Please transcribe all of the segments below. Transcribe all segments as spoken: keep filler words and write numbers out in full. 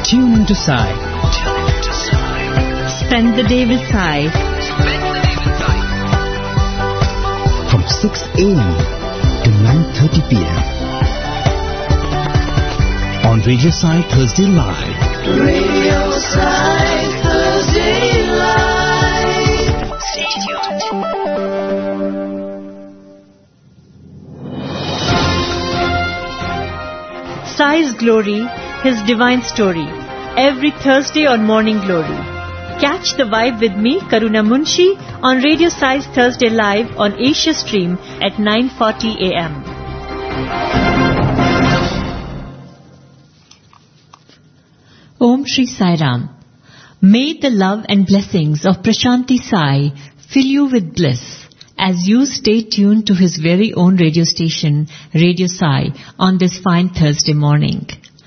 Tune into Sai. Spend the day with Sai. From six a.m. to nine thirty p.m. on Radio Sai Thursday Live. Radio Sai Thursday Live. Stay tuned. Sai's Glory, His Divine Story. Every Thursday on Morning Glory. Catch the vibe with me, Karuna Munshi, on Radio Sai's Thursday Live on Asia Stream at nine forty a.m. Om Shri Sai Ram. May the love and blessings of Prashanti Sai fill you with bliss as you stay tuned to his very own radio station, Radio Sai, on this fine Thursday morning.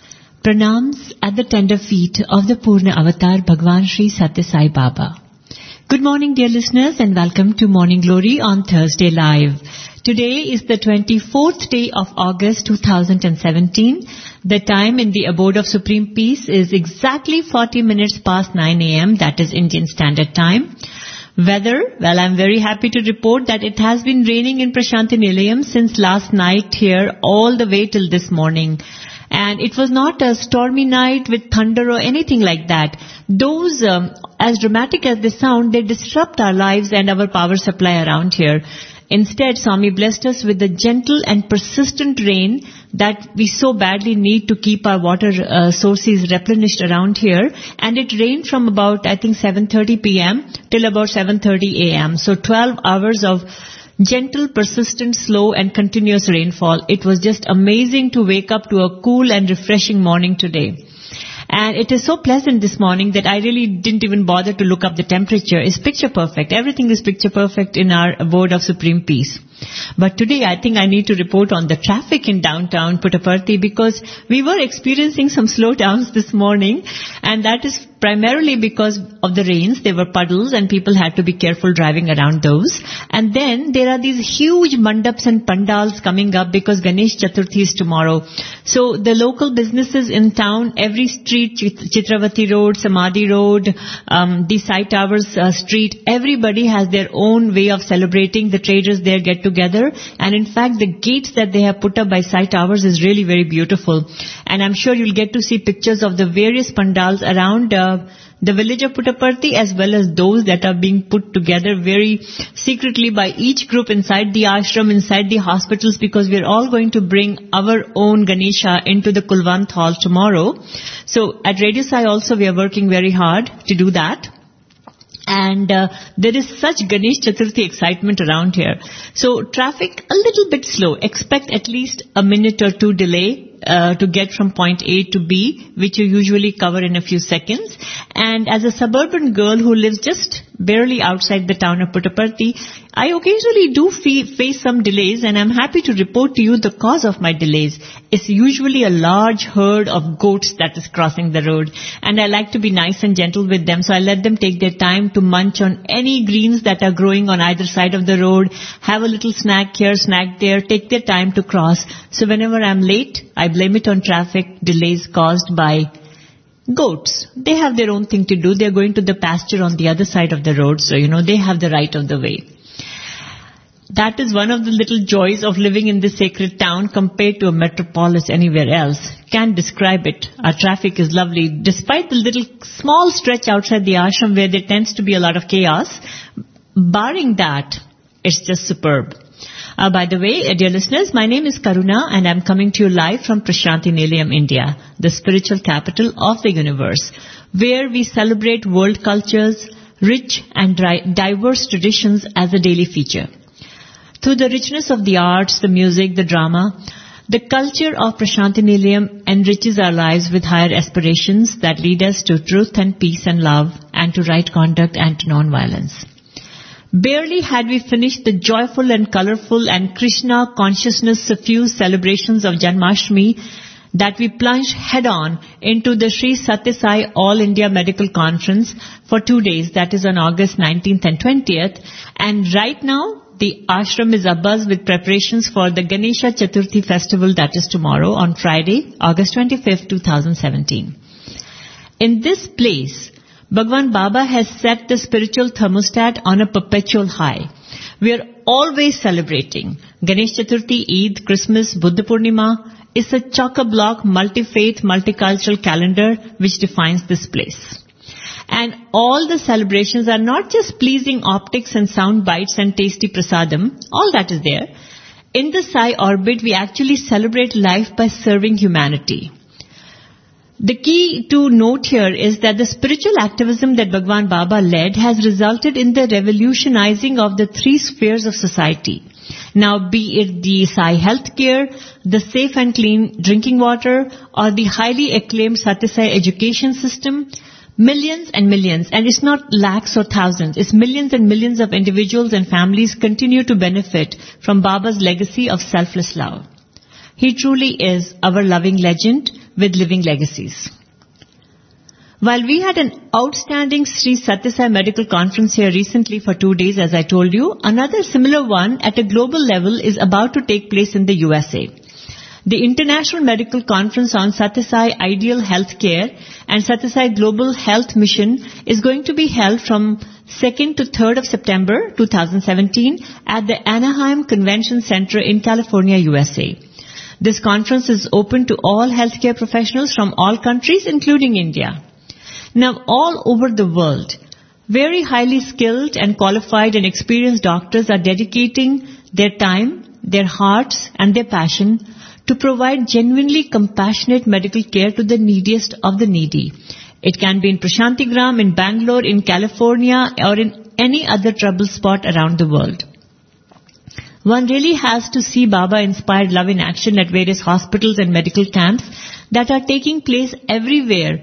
Pranams at the tender feet of the Purna Avatar Bhagwan Shri Satya Sai Baba. Good morning, dear listeners, and welcome to Morning Glory on Thursday Live. Today is the twenty-fourth day of August two thousand seventeen. The time in the abode of Supreme Peace is exactly forty minutes past nine a.m. That is Indian Standard Time. Weather, well, I'm very happy to report that it has been raining in Prashanti Nilayam since last night here all the way till this morning. And it was not a stormy night with thunder or anything like that. Those, um, as dramatic as they sound, they disrupt our lives and our power supply around here. Instead, Swami blessed us with the gentle and persistent rain that we so badly need to keep our water uh, sources replenished around here. And it rained from about, I think, seven thirty p.m. till about seven thirty a.m. So twelve hours of gentle, persistent, slow and continuous rainfall. It was just amazing to wake up to a cool and refreshing morning today. And it is so pleasant this morning that I really didn't even bother to look up the temperature. It's picture perfect. Everything is picture perfect in our abode of Supreme Peace. But today I think I need to report on the traffic in downtown Puttaparthi because we were experiencing some slowdowns this morning, and that is primarily because of the rains. There were puddles and people had to be careful driving around those. And then there are these huge mandaps and pandals coming up because Ganesh Chaturthi is tomorrow. So the local businesses in town, every street, Chitravati Road, Samadhi Road, um, the Sai Towers uh, street, everybody has their own way of celebrating. The traders there get together, and in fact the gates that they have put up by Sai Towers is really very beautiful. And I'm sure you'll get to see pictures of the various pandals around uh, the village of Puttaparthi as well as those that are being put together very secretly by each group inside the ashram, inside the hospitals, because we're all going to bring our own Ganesha into the Kulwant Hall tomorrow. So at Radio Sai also we are working very hard to do that. And uh, there is such Ganesh Chaturthi excitement around here. So traffic a little bit slow. Expect at least a minute or two delay uh, to get from point A to B, which you usually cover in a few seconds. And as a suburban girl who lives just barely outside the town of Puttaparthi, I occasionally do fee- face some delays, and I'm happy to report to you the cause of my delays. It's usually a large herd of goats that is crossing the road, and I like to be nice and gentle with them, so I let them take their time to munch on any greens that are growing on either side of the road, have a little snack here, snack there, take their time to cross. So whenever I'm late, I blame it on traffic delays caused by goats. They have their own thing to do. They're going to the pasture on the other side of the road, so, you know, they have the right of the way. That is one of the little joys of living in this sacred town compared to a metropolis anywhere else. Can't describe it. Our traffic is lovely. Despite the little small stretch outside the ashram where there tends to be a lot of chaos, barring that, it's just superb. Uh, by the way, uh, dear listeners, my name is Karuna and I'm coming to you live from Prashanti Nilayam, India, the spiritual capital of the universe, where we celebrate world cultures, rich and dri- diverse traditions as a daily feature. Through the richness of the arts, the music, the drama, the culture of Prashanti Nilayam enriches our lives with higher aspirations that lead us to truth and peace and love and to right conduct and to non-violence. Barely had we finished the joyful and colorful and Krishna consciousness-suffused celebrations of Janmashtami that we plunged head-on into the Sri Satya Sai All India Medical Conference for two days, that is on August nineteenth and twentieth. And right now, the ashram is abuzz with preparations for the Ganesha Chaturthi festival, that is tomorrow on Friday, August twenty-fifth, twenty seventeen. In this place, Bhagwan Baba has set the spiritual thermostat on a perpetual high. We are always celebrating. Ganesh Chaturthi, Eid, Christmas, Buddha Purnima is a chock-a-block, multi-faith, multicultural calendar which defines this place. And all the celebrations are not just pleasing optics and sound bites and tasty prasadam. All that is there. In the Sai orbit, we actually celebrate life by serving humanity. The key to note here is that the spiritual activism that Bhagwan Baba led has resulted in the revolutionizing of the three spheres of society. Now, be it the Sai healthcare, the safe and clean drinking water, or the highly acclaimed Satyasai education system, millions and millions, and it's not lakhs or thousands, it's millions and millions of individuals and families continue to benefit from Baba's legacy of selfless love. He truly is our loving legend with living legacies. While we had an outstanding Sri Satyasai Medical Conference here recently for two days, as I told you, another similar one at a global level is about to take place in the U S A. The International Medical Conference on Satyasai Ideal Healthcare and Satyasai Global Health Mission is going to be held from second to third of September twenty seventeen at the Anaheim Convention Center in California, U S A. This conference is open to all healthcare professionals from all countries, including India. Now, all over the world, very highly skilled and qualified and experienced doctors are dedicating their time, their hearts, and their passion to provide genuinely compassionate medical care to the neediest of the needy. It can be in Prashantigram, in Bangalore, in California, or in any other trouble spot around the world. One really has to see Baba-inspired love in action at various hospitals and medical camps that are taking place everywhere,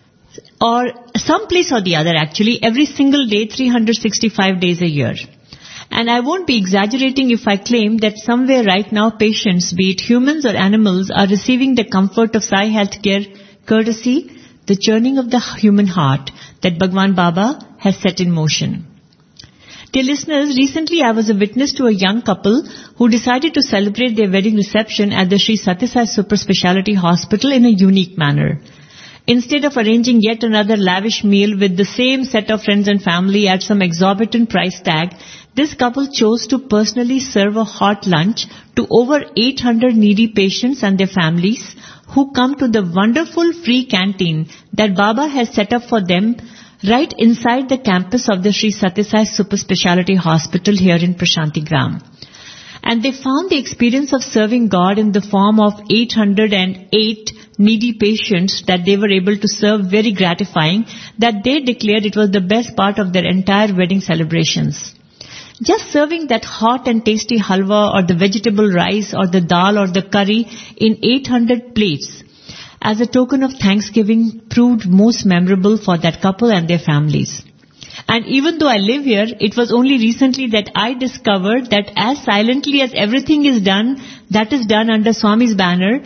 or some place or the other actually, every single day, three hundred sixty-five days a year. And I won't be exaggerating if I claim that somewhere right now patients, be it humans or animals, are receiving the comfort of Sai Healthcare courtesy, the churning of the human heart that Bhagwan Baba has set in motion. Dear listeners, recently I was a witness to a young couple who decided to celebrate their wedding reception at the Sri Satyasai Super Speciality Hospital in a unique manner. Instead of arranging yet another lavish meal with the same set of friends and family at some exorbitant price tag, this couple chose to personally serve a hot lunch to over eight hundred needy patients and their families who come to the wonderful free canteen that Baba has set up for them right inside the campus of the Sri Satyasai Super Speciality Hospital here in Prashantigram. And they found the experience of serving God in the form of eight hundred eight needy patients that they were able to serve very gratifying, that they declared it was the best part of their entire wedding celebrations. Just serving that hot and tasty halwa or the vegetable rice or the dal or the curry in eight hundred plates as a token of thanksgiving proved most memorable for that couple and their families. And even though I live here, it was only recently that I discovered that as silently as everything is done, that is done under Swami's banner,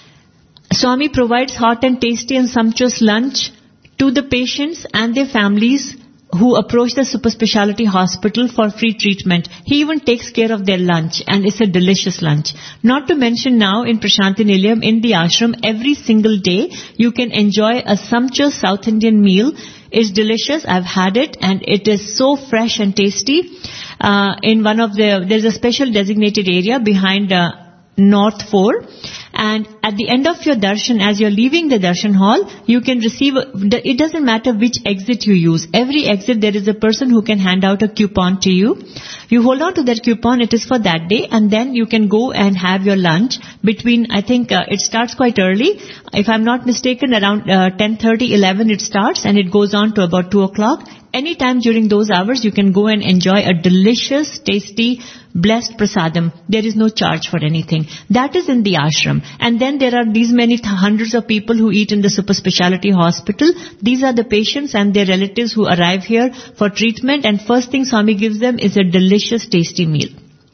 Swami provides hot and tasty and sumptuous lunch to the patients and their families who approach the super speciality hospital for free treatment. He even takes care of their lunch, and it's a delicious lunch. Not to mention now in Prashanti Nilayam, in the ashram, every single day you can enjoy a sumptuous South Indian meal. It's delicious. I've had it, and it is so fresh and tasty. Uh, in one of the, there's a special designated area behind uh, North four. And at the end of your darshan, as you're leaving the darshan hall, you can receive, a, it doesn't matter which exit you use. Every exit there is a person who can hand out a coupon to you. You hold on to that coupon, it is for that day, and then you can go and have your lunch between, I think uh, it starts quite early. If I'm not mistaken, around uh, ten thirty, eleven it starts, and it goes on to about two o'clock. Anytime during those hours, you can go and enjoy a delicious, tasty, blessed prasadam. There is no charge for anything. That is in the ashram. And then there are these many th- hundreds of people who eat in the super speciality hospital. These are the patients and their relatives who arrive here for treatment, and first thing Swami gives them is a delicious, tasty meal.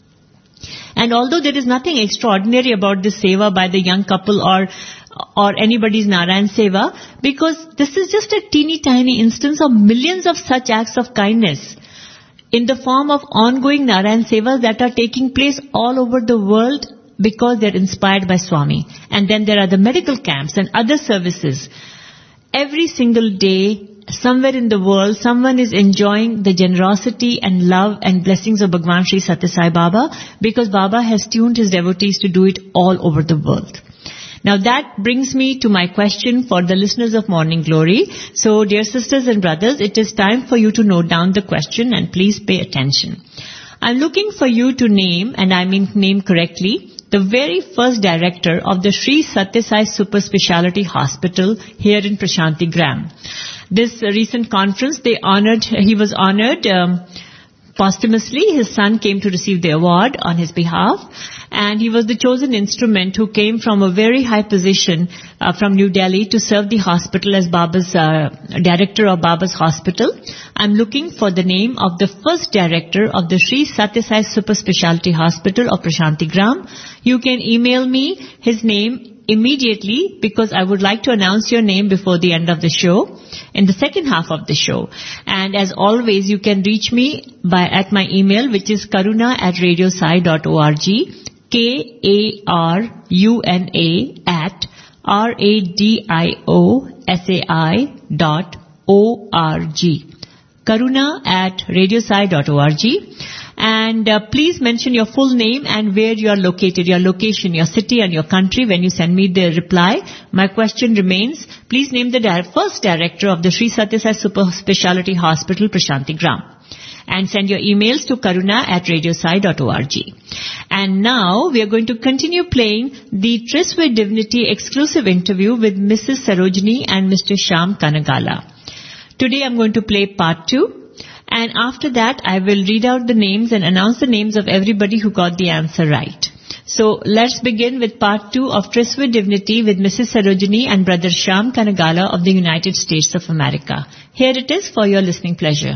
And although there is nothing extraordinary about this seva by the young couple or or anybody's Narayan Seva, because this is just a teeny tiny instance of millions of such acts of kindness in the form of ongoing Narayan Sevas that are taking place all over the world because they're inspired by Swami. And then there are the medical camps and other services. every single day, somewhere in the world, someone is enjoying the generosity and love and blessings of Bhagwan Sri Satya Sai Baba, because Baba has tuned his devotees to do it all over the world. Now that brings me to my question for the listeners of Morning Glory. So dear sisters and brothers, it is time for you to note down the question and please pay attention. I'm looking for you to name, and I mean name correctly, the very first director of the Sri Satya Sai Super Speciality Hospital here in Prashanti Gram. This uh, recent conference, they honored, he was honored um, posthumously. His son came to receive the award on his behalf, and he was the chosen instrument who came from a very high position uh, from New Delhi to serve the hospital as Baba's uh, director of Baba's hospital. I'm looking for the name of the first director of the Sri Satya Sai Super Speciality Hospital of Prashanti Gram. You can email me his name immediately, because I would like to announce your name before the end of the show, in the second half of the show. And as always, you can reach me by at my email, which is karuna at radiosai dot org, K A R U N A at R A D I O S A I dot O R G. Karuna at radiosai dot org. And uh, please mention your full name and where you are located, your location, your city and your country when you send me the reply. My question remains, please name the di- first director of the Sri Satya Sai Super Speciality Hospital, Prashanti Gram. And send your emails to karuna at radiosai dot org. And now we are going to continue playing the Tryst with Divinity exclusive interview with Missus Sarojini and Mister Shyam Kanagala. Today I'm going to play part two. And after that, I will read out the names and announce the names of everybody who got the answer right. So let's begin with part two of Tryst with Divinity with Missus Sarojini and Brother Shyam Kanagala of the United States of America. Here it is for your listening pleasure.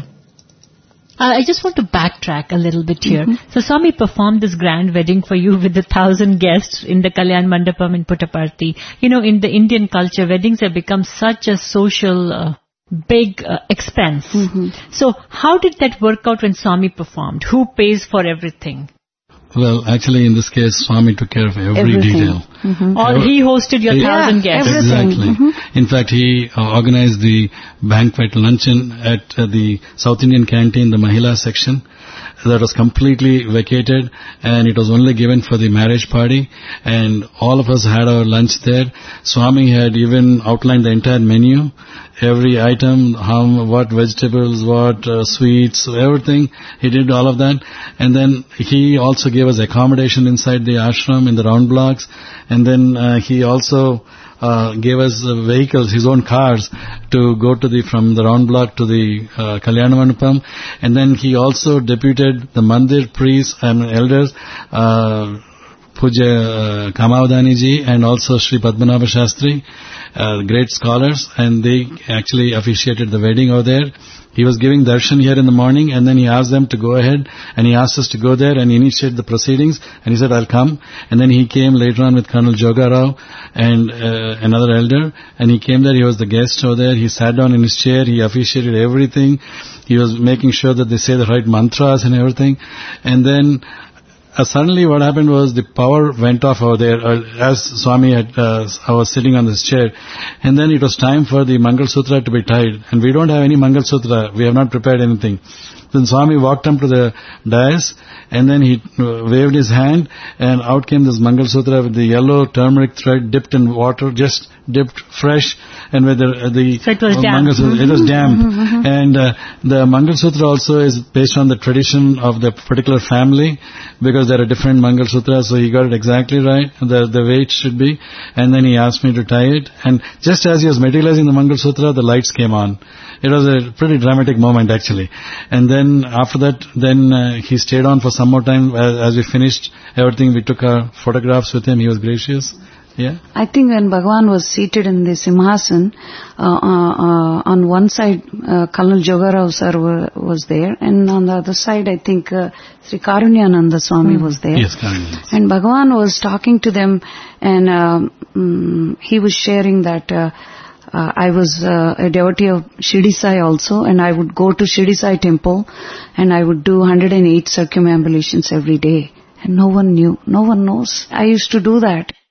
Uh, I just want to backtrack a little bit here. Mm-hmm. So Swami performed this grand wedding for you with a thousand guests in the Kalyan Mandapam in Puttaparthi. You know, in the Indian culture, weddings have become such a social Uh, big uh, expense. Mm-hmm. So how did that work out when Swami performed? Who pays for everything? Well, actually, in this case, Swami took care of every everything. detail. Mm-hmm. Or he hosted your he, thousand yeah, guests. everything. Exactly. Mm-hmm. In fact, he uh, organized the banquet luncheon at uh, the South Indian canteen, the Mahila section. That was completely vacated, and it was only given for the marriage party, and all of us had our lunch there. Swami had even outlined the entire menu, every item, how, what vegetables, what uh, sweets, everything. He did all of that, and then he also gave us accommodation inside the ashram in the round blocks, and then uh, he also Uh, gave us uh, vehicles, his own cars, to go to the from the round block to the uh, Kalyana Mandapam, and then he also deputed the mandir priests and elders, uh, Puja uh, Kamavadani ji and also Sri Padmanabha Shastri, uh, great scholars, and they actually officiated the wedding over there. He was giving darshan here in the morning, and then he asked them to go ahead, and he asked us to go there and initiate the proceedings, and he said, I'll come. And then he came later on with Colonel Joga Rao and uh, another elder, and he came there, he was the guest over there, he sat down in his chair, he officiated everything, he was making sure that they say the right mantras and everything, and then Uh, suddenly what happened was the power went off over there uh, as Swami had, uh, I was sitting on this chair, and then it was time for the Mangal Sutra to be tied, and we don't have any Mangal Sutra, we have not prepared anything. Then Swami walked up to the dais, and then he uh, waved his hand, and out came this Mangal Sutra with the yellow turmeric thread dipped in water, just dipped fresh, and with the, uh, the so it was uh, damp. Mangal Sutra, Mm-hmm. it was damp. Mm-hmm. And uh, the Mangal Sutra also is based on the tradition of the particular family, because there are different Mangal Sutras, so he got it exactly right, the, the way it should be, and then he asked me to tie it, and just as he was materializing the Mangal Sutra, the lights came on. It was a pretty dramatic moment actually. And then after that, then uh, he stayed on for some more time. As, as we finished everything, we took our photographs with him. He was gracious. Yeah. I think when Bhagavan was seated in the Simhasan, uh, uh, uh, on one side, uh, Colonel Jogarao sir were, was there, and on the other side, I think uh, Sri Karunyananda Swami mm. was there. Yes, Karunyananda. And Bhagavan was talking to them, and um, mm, he was sharing that uh, uh, I was uh, a devotee of Shirdi Sai also, and I would go to Shirdi Sai temple, and I would do one hundred eight circumambulations every day. And no one knew. No one knows. I used to do that.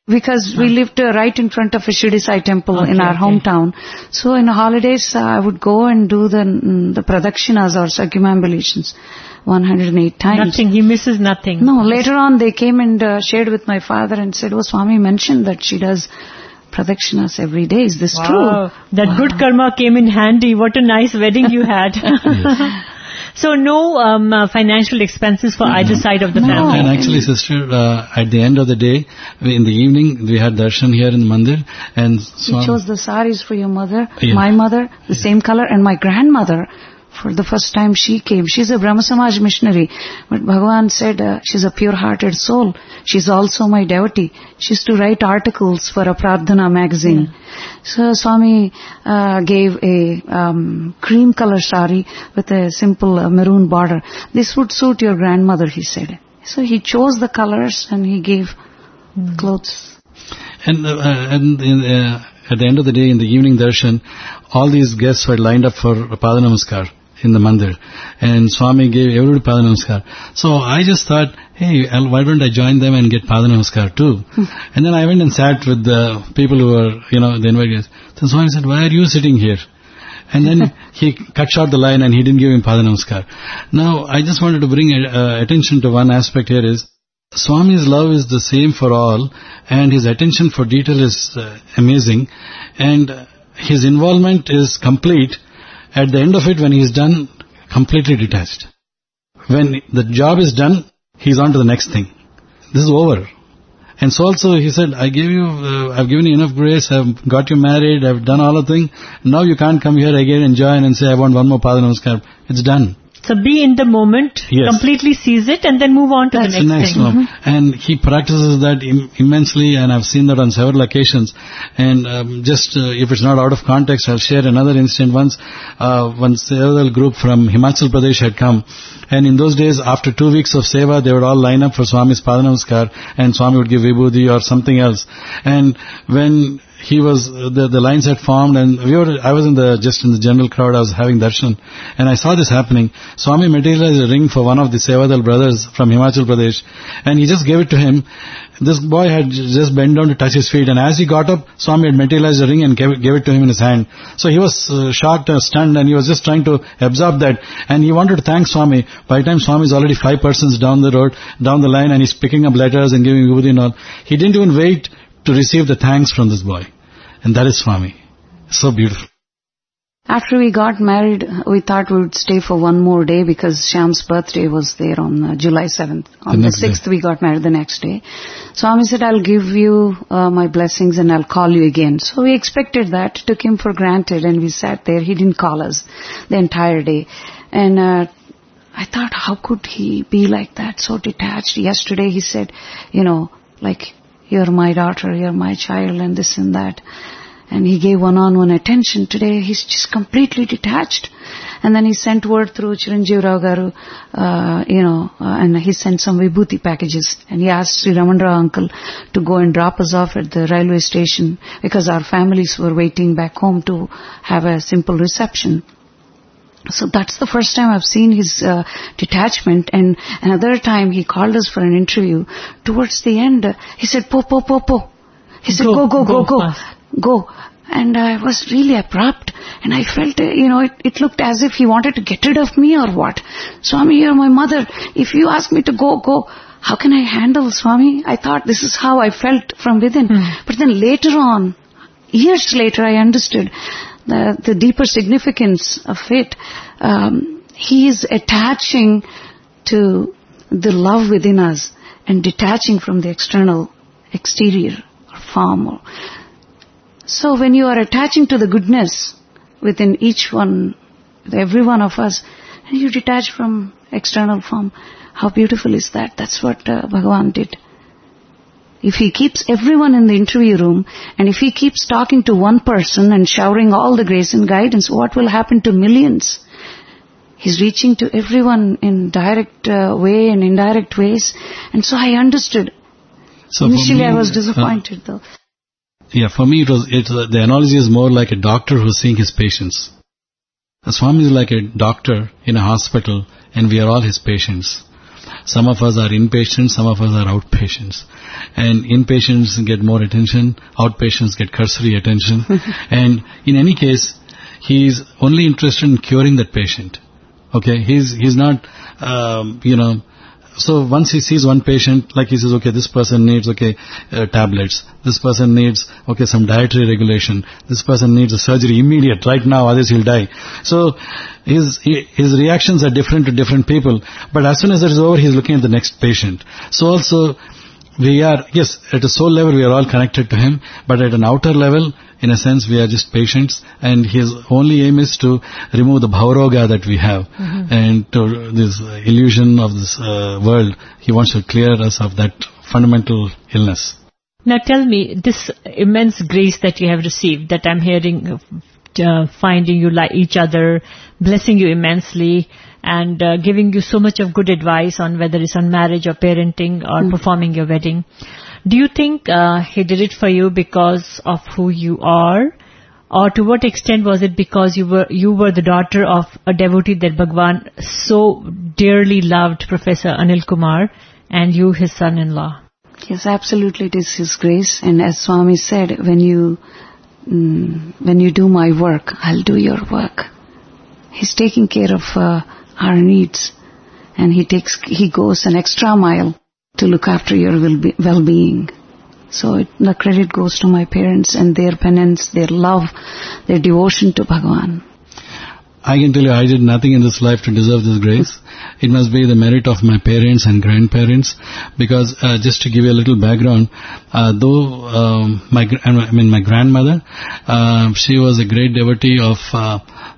Because we lived uh, right in front of a Shirdi Sai temple Okay, in our okay. hometown. So in the holidays, uh, I would go and do the mm, the pradakshinas or circumambulations one hundred eight times. Nothing. He misses nothing. No, later on they came and uh, shared with my father and said, oh, Swami mentioned that she does pradakshinas every day. Is this Wow. true? That good karma came in handy. What a nice wedding you had. So no um, uh, financial expenses for either side of the No. family. And actually, sister, uh, at the end of the day, we- in the evening, we had darshan here in the mandir, and You Swami, chose the saris for your mother, Yeah. my mother, the same color, and my grandmother. For the first time she came. She's a Brahma Samaj missionary. But Bhagavan said uh, she's a pure-hearted soul. She's also my devotee. She used to write articles for a Pradhana magazine. So Swami uh, gave a um, cream color sari with a simple uh, maroon border. This would suit your grandmother, he said. So he chose the colors and he gave the clothes. and, uh, and in, uh, at the end of the day, in the evening darshan, all these guests were lined up for Pada Namaskar in the mandir, and Swami gave everybody Pada Namaskar. So I just thought, hey, I'll- why don't I join them and get Pada Namaskar too? And then I went and sat with the people who were, you know, the invited guests. So Swami said, why are you sitting here? And then he cut short the line and he didn't give him Pada Namaskar. Now, I just wanted to bring uh, attention to one aspect here is, Swami's love is the same for all, and his attention for detail is uh, amazing, and uh, his involvement is complete. At the end of it, when he is done, completely detached. When the job is done, he's on to the next thing. This is over. And so also he said, I gave you, uh, I've given you enough grace, I've got you married, I've done all the thing. Now you can't come here again and join and say, I want one more Pada Namaskar. It's done. So be in the moment, Yes. completely seize it, and then move on to That's the The next next thing. one. And he practices that Im- immensely, and I've seen that on several occasions. And um, just, uh, if it's not out of context, I'll share another incident. Once, uh, one Sevadal group from Himachal Pradesh had come, and in those days, after two weeks of Seva, they would all line up for Swami's Pada Namaskar, and Swami would give Vibhuti or something else. And when he was, the, the lines had formed, and we were, I was in the, just in the general crowd, I was having darshan, and I saw this happening. Swami materialized a ring for one of the Sevadal brothers from Himachal Pradesh, and he just gave it to him. This boy had j- just bent down to touch his feet, and as he got up, Swami had materialized a ring and gave it, gave it to him in his hand. So he was uh, shocked and stunned, and he was just trying to absorb that, and he wanted to thank Swami. By the time Swami is already five persons down the road, down the line, and he's picking up letters and giving Vibhuti and all, he didn't even wait to receive the thanks from this boy. And that is Swami. So beautiful. After we got married, we thought we would stay for one more day because Shyam's birthday was there on uh, July seventh. On the, next day. sixth, we got married the next day. Swami said, I'll give you uh, my blessings and I'll call you again. So we expected that, took him for granted, and we sat there. He didn't call us the entire day. And uh, I thought, how could he be like that, so detached? Yesterday he said, you know, like, you're my daughter, you're my child, and this and that. And he gave one-on-one attention. Today he's just completely detached. And then he sent word through Chiranjeev Rao Garu, uh, you know, uh, and he sent some Vibhuti packages. And he asked Sri Raman Rao uncle to go and drop us off at the railway station because our families were waiting back home to have a simple reception. So that's the first time I've seen his uh, detachment. And another time he called us for an interview. Towards the end, uh, he said, po, po, po, po. He said, go, go, go, Go, go, go go. fast. Go. And I was really abrupt. And I felt, uh, you know, it, it looked as if he wanted to get rid of me or what. Swami, you're my mother. If you ask me to go, go. How can I handle Swami? I thought this is how I felt from within. Hmm. But then later on, years later, I understood the, the deeper significance of it. Um, he is attaching to the love within us and detaching from the external, exterior or form. Or, so when you are attaching to the goodness within each one, every one of us, and you detach from external form, how beautiful is that? That's what uh, Bhagavan did. If he keeps everyone in the interview room, and if he keeps talking to one person and showering all the grace and guidance, what will happen to millions? He's reaching to everyone in direct uh, way and indirect ways. And so I understood. So for Initially me, I was uh, disappointed though. Yeah, for me it was, it, uh, the analogy is more like a doctor who's seeing his patients. A Swami is like a doctor in a hospital, and we are all his patients. Some of us are inpatients, some of us are outpatients. And inpatients get more attention, outpatients get cursory attention. And in any case, he is only interested in curing that patient. Okay, he's he's not, um, you know, so once he sees one patient, like he says, okay, this person needs, okay, uh, tablets. This person needs, okay, some dietary regulation. This person needs a surgery immediate, right now, otherwise he'll die. So his his reactions are different to different people. But as soon as it is over, he's looking at the next patient. So also, we are, yes, at a soul level, we are all connected to him. But at an outer level, in a sense, we are just patients, and his only aim is to remove the bhavaroga that we have, mm-hmm. and to this illusion of this uh, world. He wants to clear us of that fundamental illness. Now tell me, this immense grace that you have received, that I'm hearing, uh, finding you like each other, blessing you immensely, and uh, giving you so much of good advice on whether it's on marriage or parenting or mm. performing your wedding. Do you think uh, he did it for you because of who you are? Or to what extent was it because you were you were the daughter of a devotee that Bhagwan so dearly loved, Professor Anil Kumar, and you, his son-in-law? Yes, absolutely, it is His grace. And as Swami said, when you mm, when you do my work, I'll do your work. He's taking care of uh, our needs, and he takes he goes an extra mile to look after your well-being. So it, the credit goes to my parents and their penance, their love, their devotion to Bhagavan. I can tell you, I did nothing in this life to deserve this grace. It must be the merit of my parents and grandparents, because uh, just to give you a little background, uh, though um, my I mean my grandmother, uh, she was a great devotee of uh,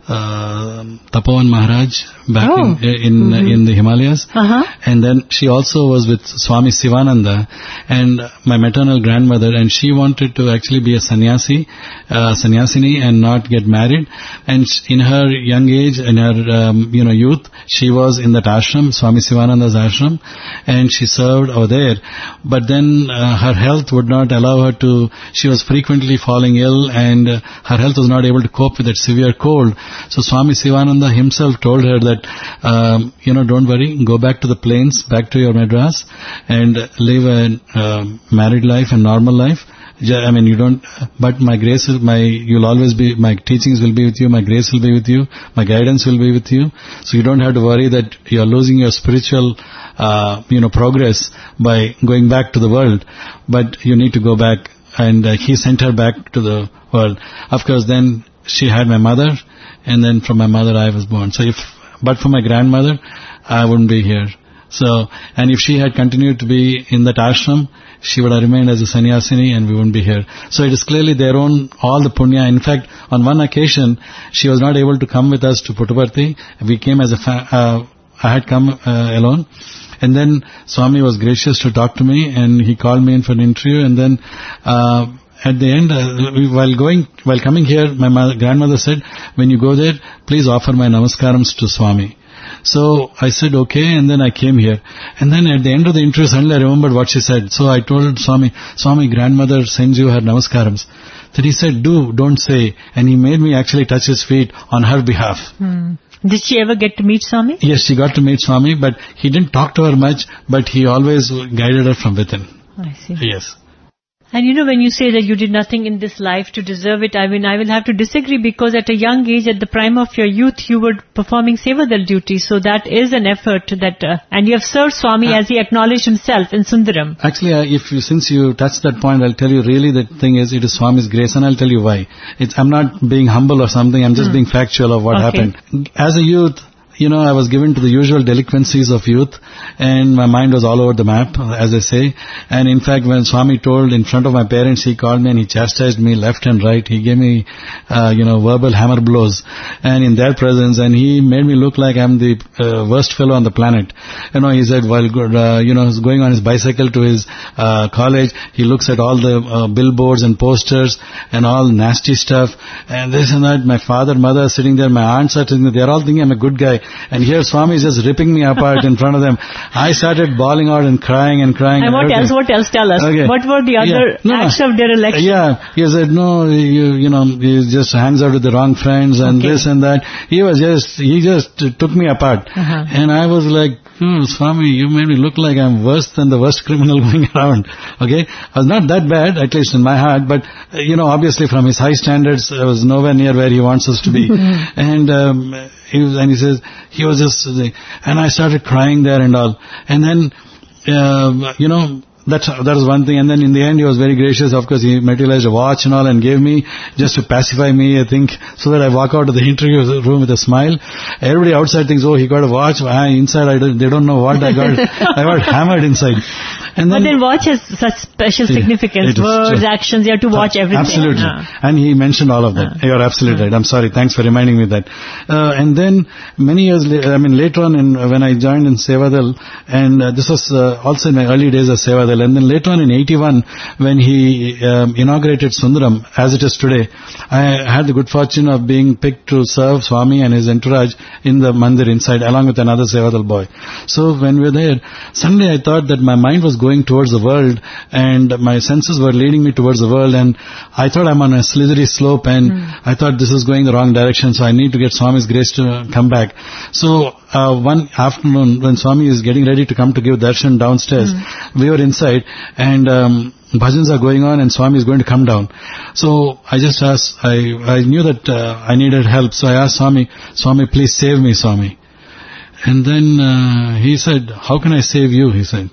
uh, Tapovan Maharaj back oh. in in, mm-hmm. uh, in the Himalayas, uh-huh. and then she also was with Swami Sivananda, and my maternal grandmother, and she wanted to actually be a sannyasi, uh, sannyasini, and not get married. And in her young age, in her um, you know youth, she was in that ashram, Swami Sivananda's ashram, and she served over there. But then uh, her health would not allow her to. She was frequently falling ill, and uh, her health was not able to cope with that severe cold. So Swami Sivananda himself told her that, um, you know, don't worry, go back to the plains, back to your Madras, and live a uh, married life and normal life. I mean, you don't, but my grace is my, you'll always be, my teachings will be with you, my grace will be with you, my guidance will be with you. So you don't have to worry that you're losing your spiritual, uh, you know, progress by going back to the world, but you need to go back. And uh, he sent her back to the world. Of course, then she had my mother, and then from my mother I was born. So if, but for my grandmother, I wouldn't be here. So, and if she had continued to be in that ashram, she would have remained as a sannyasini and we wouldn't be here. So it is clearly their own, all the punya. In fact, on one occasion, she was not able to come with us to Puttaparthi. We came as a, fa- uh, I had come uh, alone. And then Swami was gracious to talk to me, and he called me in for an interview. And then, uh, at the end, uh, while going, while coming here, my mother, grandmother said, when you go there, please offer my namaskarams to Swami. So I said, okay, and then I came here. And then at the end of the interview, suddenly I remembered what she said. So I told Swami, Swami, grandmother sends you her namaskarams. Then he said, do, don't say. And he made me actually touch his feet on her behalf. Hmm. Did she ever get to meet Swami? Yes, she got to meet Swami, but he didn't talk to her much, but he always guided her from within. I see. Yes. And you know, when you say that you did nothing in this life to deserve it, I mean, I will have to disagree, because at a young age, at the prime of your youth, you were performing Sevadal duty. So that is an effort that, uh, and you have served Swami uh, as he acknowledged himself in Sundaram. Actually, uh, if you, since you touched that point, I'll tell you really the thing is, it is Swami's grace, and I'll tell you why. It's, I'm not being humble or something, I'm just hmm. being factual of what okay. happened. As a youth, you know, I was given to the usual delinquencies of youth, and my mind was all over the map, as I say. And in fact, when Swami told in front of my parents, he called me and he chastised me left and right. He gave me, uh, you know, verbal hammer blows, and in their presence, and he made me look like I'm the uh, worst fellow on the planet. You know, he said, while, uh, you know, he's going on his bicycle to his uh, college, he looks at all the uh, billboards and posters and all nasty stuff, and this and that. My father, mother are sitting there, my aunts are sitting there, they're all thinking I'm a good guy. And here Swami is just ripping me apart in front of them. I started bawling out and crying and crying. And, and what everything. else? What else? Tell us. Okay. What were the other yeah. no, acts no. of dereliction? Yeah. He said, no, you, you know, he just hangs out with the wrong friends and okay. this and that. He was just, he just took me apart. Uh-huh. And I was like, oh, Swami, you made me look like I'm worse than the worst criminal going around. Okay? I was not that bad, at least in my heart, but, uh, you know, obviously from his high standards, I was nowhere near where he wants us to be. and, um, he was, and he says, he was just, and I started crying there and all. And then, uh, you know, That, that was one thing. And then in the end, he was very gracious. Of course, he materialized a watch and all and gave me, just to pacify me, I think, so that I walk out of the interview room with a smile. Everybody outside thinks, oh, he got a watch. I, inside, I don't, they don't know what I got. I got hammered inside. And then, but then watch has such special significance. Words, true. Actions, you have to watch everything. Absolutely. Uh. And he mentioned all of that. Uh. You're absolutely uh. right. I'm sorry. Thanks for reminding me that. Uh, and then, many years later, I mean, later on, in, when I joined in Sevadal, and uh, this was uh, also in my early days of Sevadal, and then later on in eighty-one, when he um, inaugurated Sundaram, as it is today, I had the good fortune of being picked to serve Swami and his entourage in the mandir inside, along with another Sevadal boy. So when we were there, suddenly I thought that my mind was going towards the world, and my senses were leading me towards the world, and I thought I'm on a slithery slope, and mm. I thought this is going the wrong direction, so I need to get Swami's grace to come back. So uh, one afternoon, when Swami is getting ready to come to give darshan downstairs, mm. we were inside, and um, bhajans are going on, and Swami is going to come down. So I just asked, I, I knew that uh, I needed help, so I asked Swami, Swami, please save me, Swami. And then uh, he said, how can I save you, he said.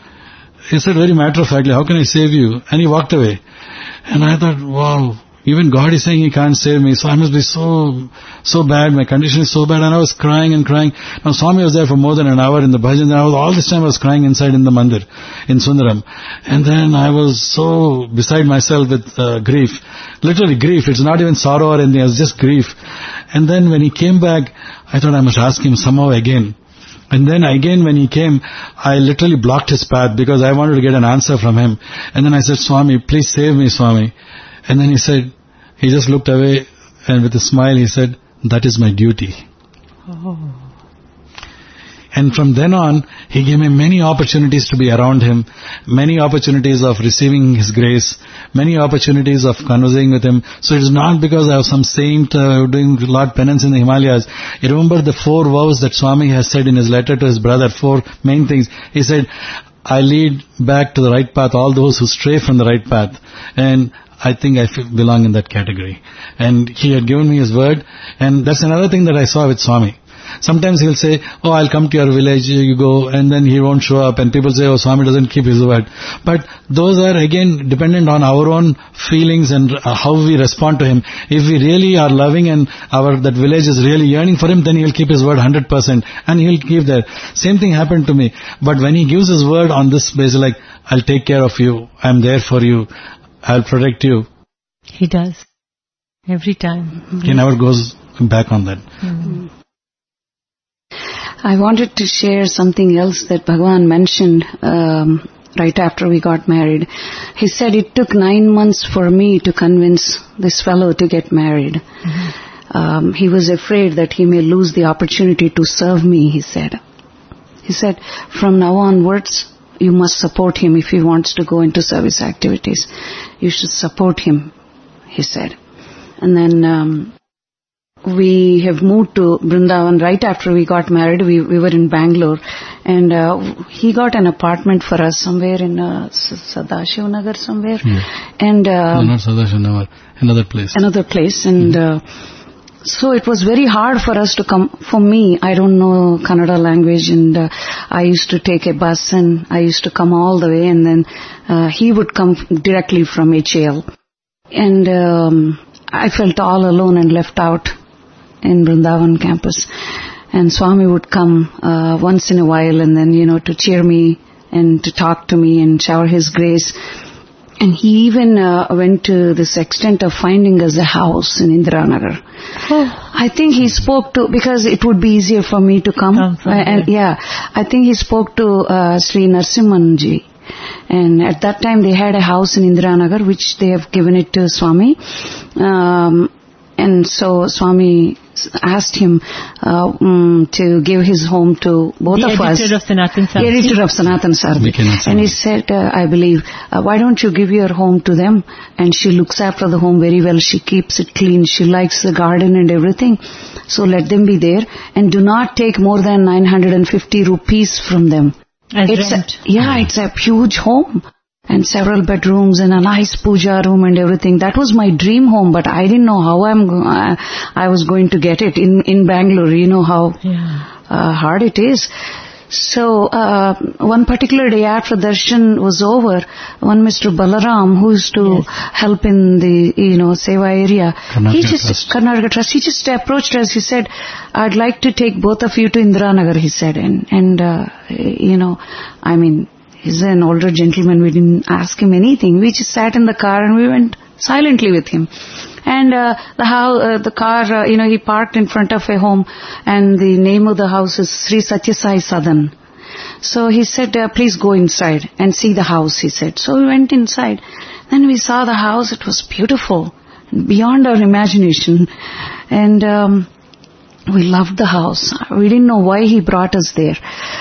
He said very matter-of-factly, how can I save you? And he walked away. And I thought, wow, even God is saying he can't save me, so I must be so, so bad, my condition is so bad. And I was crying and crying. Now Swami was there for more than an hour in the bhajan, and I was, all this time I was crying inside in the mandir, in Sundaram. And then I was so beside myself with uh, grief. Literally grief, it's not even sorrow or anything, it's just grief. And then when he came back, I thought I must ask him somehow again. And then again when he came, I literally blocked his path because I wanted to get an answer from him. And then I said, Swami, please save me, Swami. And then he said, he just looked away, and with a smile he said, that is my duty. Oh. And from then on, he gave me many opportunities to be around him, many opportunities of receiving his grace, many opportunities of conversing with him. So it is not because I have some saint uh, doing a lot of penance in the Himalayas. You remember the four vows that Swami has said in his letter to his brother, four main things. He said, I lead back to the right path all those who stray from the right path. And I think I belong in that category. And he had given me his word. And that's another thing that I saw with Swami. Sometimes he'll say, oh, I'll come to your village, you go, and then he won't show up, and people say, oh, Swami doesn't keep his word. But those are, again, dependent on our own feelings and uh, how we respond to him. If we really are loving and our that village is really yearning for him, then he'll keep his word one hundred percent, and he'll keep that. Same thing happened to me. But when he gives his word on this basis, like, I'll take care of you, I'm there for you, I'll protect you. He does. Every time. Mm-hmm. He never goes back on that. Mm-hmm. I wanted to share something else that Bhagavan mentioned um, right after we got married. He said it took nine months for me to convince this fellow to get married. Mm-hmm. Um, he was afraid that he may lose the opportunity to serve me, he said. He said, from now onwards, you must support him if he wants to go into service activities. You should support him, he said. And then um, we have moved to Vrindavan right after we got married. We, we were in Bangalore, and uh, he got an apartment for us somewhere in uh, Sadashiv Nagar somewhere. Yeah. And uh, no, not Sadashiv Nagar, another place. Another place, and mm-hmm. uh, so it was very hard for us to come. For me, I don't know Kannada language, and uh, I used to take a bus, and I used to come all the way, and then uh, he would come directly from H A L, and um, I felt all alone and left out in Vrindavan campus. And Swami would come uh, once in a while, and then, you know, to cheer me and to talk to me and shower his grace. And he even uh, went to this extent of finding us a house in Indiranagar. Oh. I think he spoke to, because it would be easier for me to come. come from uh, and yeah, I think he spoke to uh, Sri Narasimhanji. And at that time they had a house in Indiranagar, which they have given it to Swami. Um, and so Swami asked him uh, um, to give his home to both the of us. editor of Sanatan Sarthi. The editor of Sanatan Sarthi. And he said, uh, I believe, uh, why don't you give your home to them? And she looks after the home very well. She keeps it clean. She likes the garden and everything. So let them be there. And do not take more than nine hundred fifty rupees from them. As it's rent. A, yeah, it's a huge home. And several bedrooms and a nice puja room and everything. That was my dream home, but I didn't know how I'm go- I, I was going to get it in, in Bangalore. You know how Yeah. uh, hard it is. So, uh, one particular day after darshan was over, one Mister Balaram, who used to Yes. help in the, you know, Seva area, Karnataka he just, Trust. Karnataka Trust, he just approached us. He said, I'd like to take both of you to Indiranagar, he said. And, and, uh, you know, I mean, he's an older gentleman. We didn't ask him anything. We just sat in the car and we went silently with him. And uh, the how uh, the car, uh, you know, he parked in front of a home, and the name of the house is Sri Satya Sai Sadan. So he said, uh, please go inside and see the house, he said. So we went inside. Then we saw the house. It was beautiful, beyond our imagination. And um, we loved the house. We didn't know why he brought us there.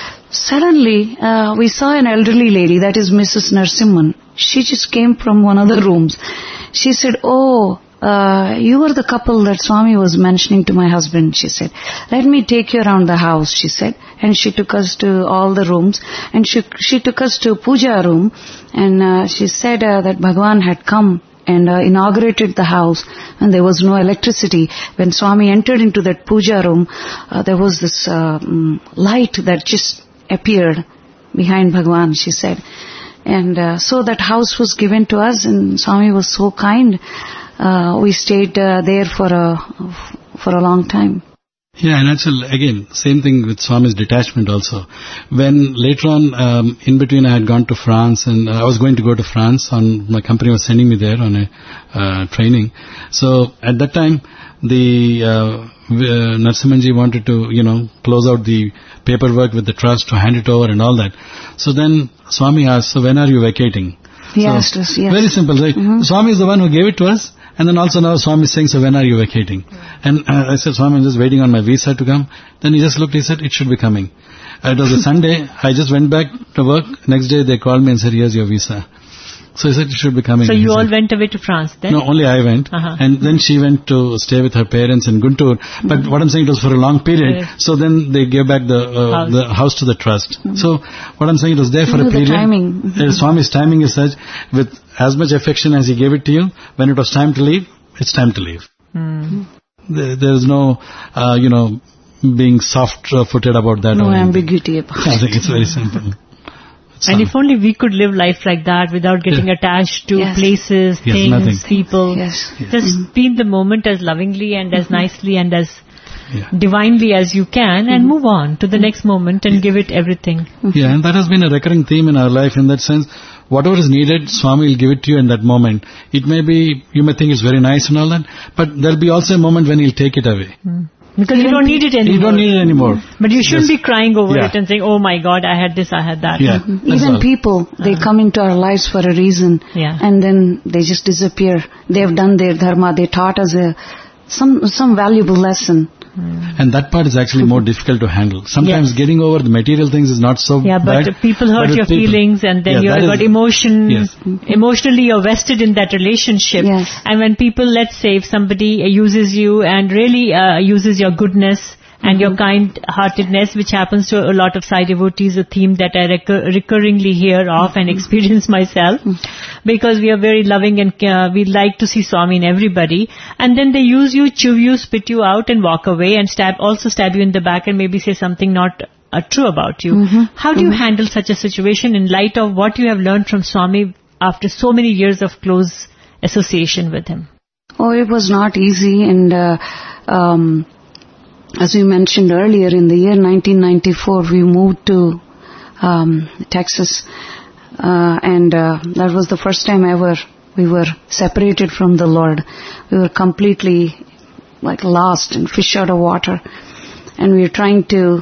Suddenly, uh, we saw an elderly lady, that is Missus Narsimhan. She just came from one of the rooms. She said, oh, uh, you were the couple that Swami was mentioning to my husband, she said. Let me take you around the house, she said. And she took us to all the rooms. And she, she took us to puja room. And uh, she said uh, that Bhagwan had come and uh, inaugurated the house, and there was no electricity. When Swami entered into that puja room, uh, there was this uh, um, light that just appeared behind Bhagwan, she said. And uh, so that house was given to us, and Swami was so kind. Uh, we stayed uh, there for a for a long time. Yeah, and actually, again, same thing with Swami's detachment also. When later on, um, in between I had gone to France, and uh, I was going to go to France, on my company was sending me there on a uh, training. So at that time, the uh, uh, Narasimhanji wanted to, you know, close out the paperwork with the trust to hand it over and all that. So then Swami asked, so when are you vacating? He so, asked us, yes. Very simple, right? Mm-hmm. Swami is the one who gave it to us. And then also now Swami is saying, so when are you vacating? And uh, I said, Swami, I'm just waiting on my visa to come. Then he just looked, he said, it should be coming. Uh, it was a Sunday. I just went back to work. Next day they called me and said, here's your visa. So he said, it should be coming. So he you all said, went away to France then? No, only I went. Uh-huh. And then she went to stay with her parents in Guntur. Mm-hmm. But what I'm saying, it was for a long period. Yes. So then they gave back the uh, house. the house to the trust. Mm-hmm. So what I'm saying, it was there for You a know, the period. timing. Mm-hmm. Uh, Swami's timing is such, with as much affection as he gave it to you, when it was time to leave, it's time to leave. Mm. There, there is no, uh, you know, being soft-footed about that. No or anything. ambiguity about I it. think it's very simple. It's And not- if only we could live life like that without getting Yeah. attached to Yes. places, Yes, things, nothing. people. Yes. Just be in the moment as lovingly and as nicely and as Yeah. divinely as you can, and move on to the next moment and give it everything. Yeah, and that has been a recurring theme in our life in that sense. Whatever is needed, Swami will give it to you in that moment. It may be, you may think it's very nice and all that, but there'll be also a moment when he'll take it away. Because you don't need it anymore. You don't need it anymore. But you shouldn't Yes. be crying over Yeah. it and saying, oh my God, I had this, I had that. Yeah. that's Even all. people, they come into our lives for a reason, Yeah. and then they just disappear. They have done their dharma. They taught us a some some valuable lesson. And that part is actually more difficult to handle. Sometimes Yes. getting over the material things is not so Yeah, but bad. people but hurt with your people- feelings, and then Yeah, you've that got is- emotion. Yes. Emotionally, you're vested in that relationship. Yes. And when people, let's say, if somebody uses you and really uh, uses your goodness and your kind-heartedness, which happens to a lot of Sai devotees, a theme that I recur- recurringly hear of and experience myself, because we are very loving and uh, we like to see Swami in everybody, and then they use you, chew you, spit you out and walk away, and stab, also stab you in the back and maybe say something not uh, true about you. How do you handle such a situation in light of what you have learned from Swami after so many years of close association with him? Oh, it was not easy, and uh, um, as we mentioned earlier, in the year nineteen ninety-four, we moved to um, Texas, uh, and uh, that was the first time ever we were separated from the Lord. We were completely like lost and fish out of water, and we were trying to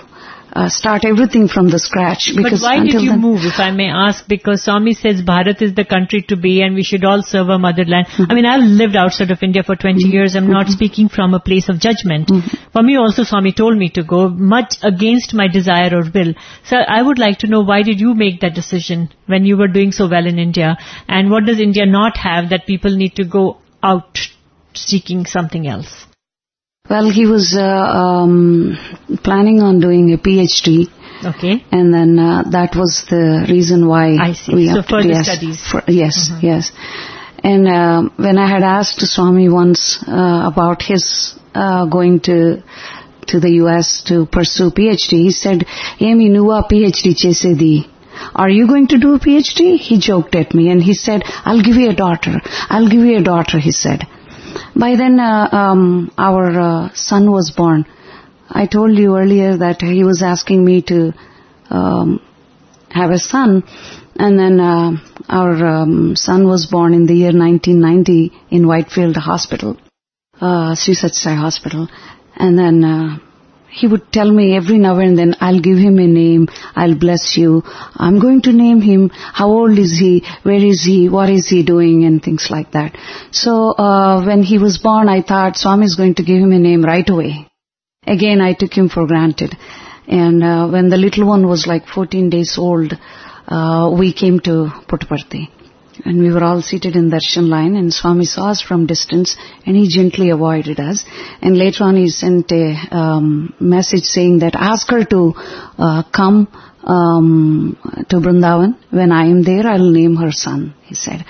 uh, start everything from the scratch. Because but why until did you then, move, if I may ask? Because Swami says Bharat is the country to be and we should all serve our motherland. Mm-hmm. I mean, I've lived outside of India for twenty mm-hmm. years. I'm mm-hmm. not speaking from a place of judgment. Mm-hmm. For me also, Swami told me to go, much against my desire or will. So I would like to know, why did you make that decision when you were doing so well in India? And what does India not have that people need to go out seeking something else? Well, he was uh, um, planning on doing a PhD. Okay. And then uh, that was the reason why I see. we so opted, further yes, studies. For, yes, Mm-hmm. yes. And uh, when I had asked Swami once uh, about his uh, going to to the U S to pursue PhD, he said, "Emi nuva PhD chesedi. Are you going to do a PhD?" He joked at me and he said, "I'll give you a daughter. I'll give you a daughter," he said. By then, uh, um, our uh, son was born. I told you earlier that he was asking me to um, have a son, and then uh, our um, son was born in the year nineteen ninety in Whitefield Hospital, uh, Sri Sathya Sai Hospital, and then uh, he would tell me every now and then, "I'll give him a name, I'll bless you, I'm going to name him, how old is he, where is he, what is he doing," and things like that. So uh, when he was born, I thought Swami is going to give him a name right away. Again, I took him for granted. And uh, when the little one was like fourteen days old, uh, we came to Puttaparthi. And we were all seated in darshan line, and Swami saw us from distance, and he gently avoided us. And later on he sent a um, message saying that ask her to uh, come um, to Vrindavan. When I am there, I'll name her son, he said.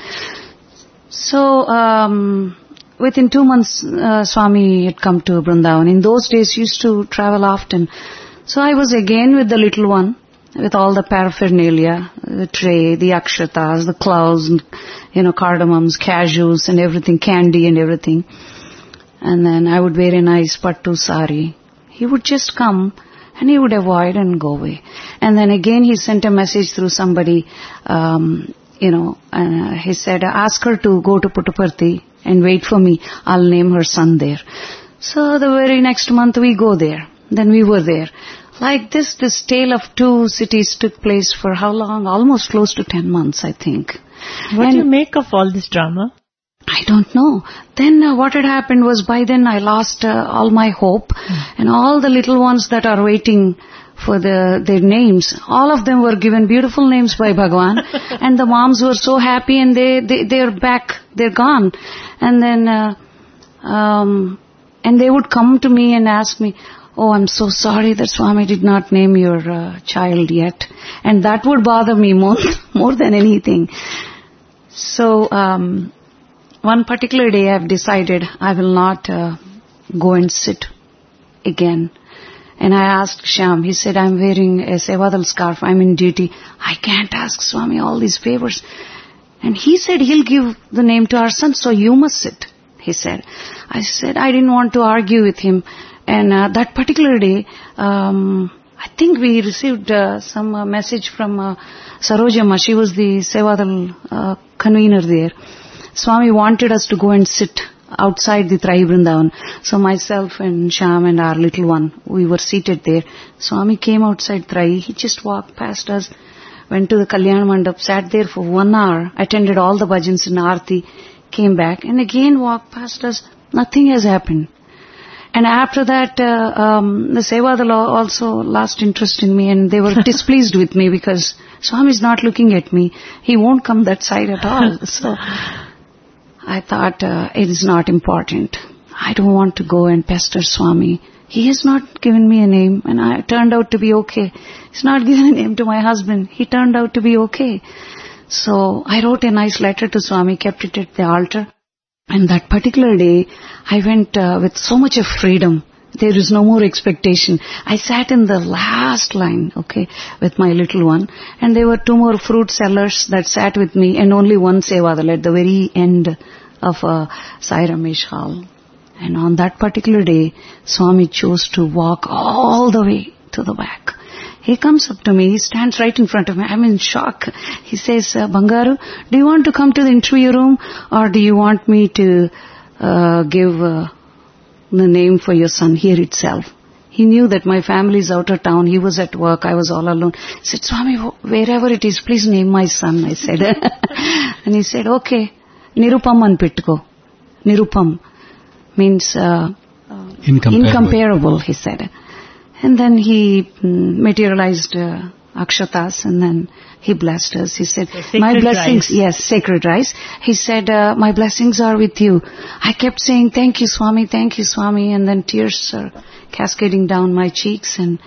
So um, within two months, uh, Swami had come to Vrindavan. In those days, he used to travel often. So I was again with the little one, with all the paraphernalia, the tray, the akshatas, the clouds, and, you know, cardamoms, cashews and everything, candy and everything. And then I would wear a nice pattu sari. He would just come and he would avoid and go away. And then again he sent a message through somebody, um, you know, uh, he said, ask her to go to Puttaparthi and wait for me. I'll name her son there. So the very next month we go there. Then we were there. Like this, this tale of two cities took place for how long? Almost close to ten months, I think. What and do you make of all this drama? I don't know. Then uh, what had happened was by then I lost uh, all my hope. Mm. And all the little ones that are waiting for the their names, all of them were given beautiful names by Bhagavan. And the moms were so happy and they, they, they're back, they're gone. And then, uh, um, and they would come to me and ask me, "Oh, I'm so sorry that Swami did not name your uh, child yet." And that would bother me more, more than anything. So, um, one particular day I've decided I will not uh, go and sit again. And I asked Shyam, he said, "I'm wearing a Sevadal scarf, I'm in duty. I can't ask Swami all these favors." And he said, "He'll give the name to our son, so you must sit," he said. I said, I didn't want to argue with him. And uh, that particular day, um, I think we received uh, some uh, message from uh, Sarojamma. She was the Sevadal uh, convener there. Swami wanted us to go and sit outside the Trai Vrindavan. So myself and Shyam and our little one, we were seated there. Swami came outside Trai. He just walked past us, went to the Kalyan Mandap, sat there for one hour, attended all the bhajans in Aarti, came back and again walked past us. Nothing has happened. And after that, uh, um, the Sevadal also lost interest in me, and they were displeased with me because Swami is not looking at me. He won't come that side at all. So I thought uh, it is not important. I don't want to go and pester Swami. He has not given me a name, and I turned out to be okay. He's not given a name to my husband. He turned out to be okay. So I wrote a nice letter to Swami, kept it at the altar. And that particular day, I went uh, with so much of freedom. There is no more expectation. I sat in the last line, okay, with my little one. And there were two more fruit sellers that sat with me, and only one Sevadal at the very end of uh, Sai Ramesh Hall. And on that particular day, Swami chose to walk all the way to the back. He comes up to me, he stands right in front of me. I'm in shock. He says, uh, "Bangaru, do you want to come to the interview room, or do you want me to uh, give uh, the name for your son here itself?" he knew that my family is out of town. He was at work. I was all alone. He said, Swami, wherever it is, please name my son, I said. And he said, okay, Nirupam Anpitko. Nirupam means uh, Incomparable. incomparable, he said. And then he mm, materialized uh, akshatas, and then he blessed us. He said, So my sacred blessings, rice. yes, sacred rice. He said, uh, my blessings are with you. I kept saying, thank you, Swami, thank you, Swami. And then tears are cascading down my cheeks. And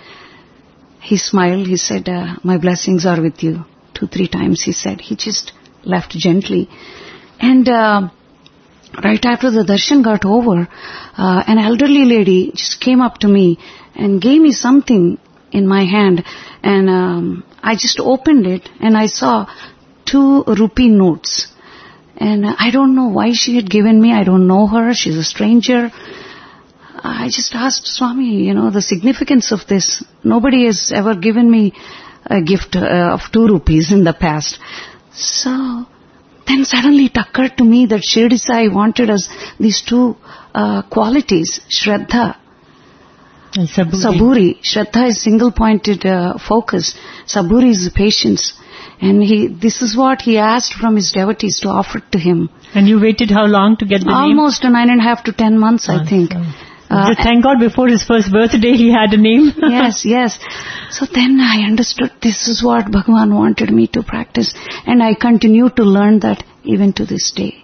he smiled. He said, uh, my blessings are with you. Two, three times he said. He just left gently. And uh, right after the darshan got over, uh, an elderly lady just came up to me and gave me something in my hand. And um, I just opened it and I saw two rupee notes. And I don't know why she had given me. I don't know her. She's a stranger. I just asked Swami, you know, the significance of this. Nobody has ever given me a gift uh, of two rupees in the past. So then suddenly it occurred to me that Shirdi Sai wanted us these two uh, qualities, Shraddha, And Saburi. Saburi. Shraddha is single-pointed uh, focus. Saburi is patience. And he, this is what he asked from his devotees to offer to him. And you waited how long to get the Almost nine and a half to ten months, name? I think. Uh, Just thank God before his first birthday he had a name. yes, yes. So then I understood this is what Bhagavan wanted me to practice. And I continue to learn that even to this day.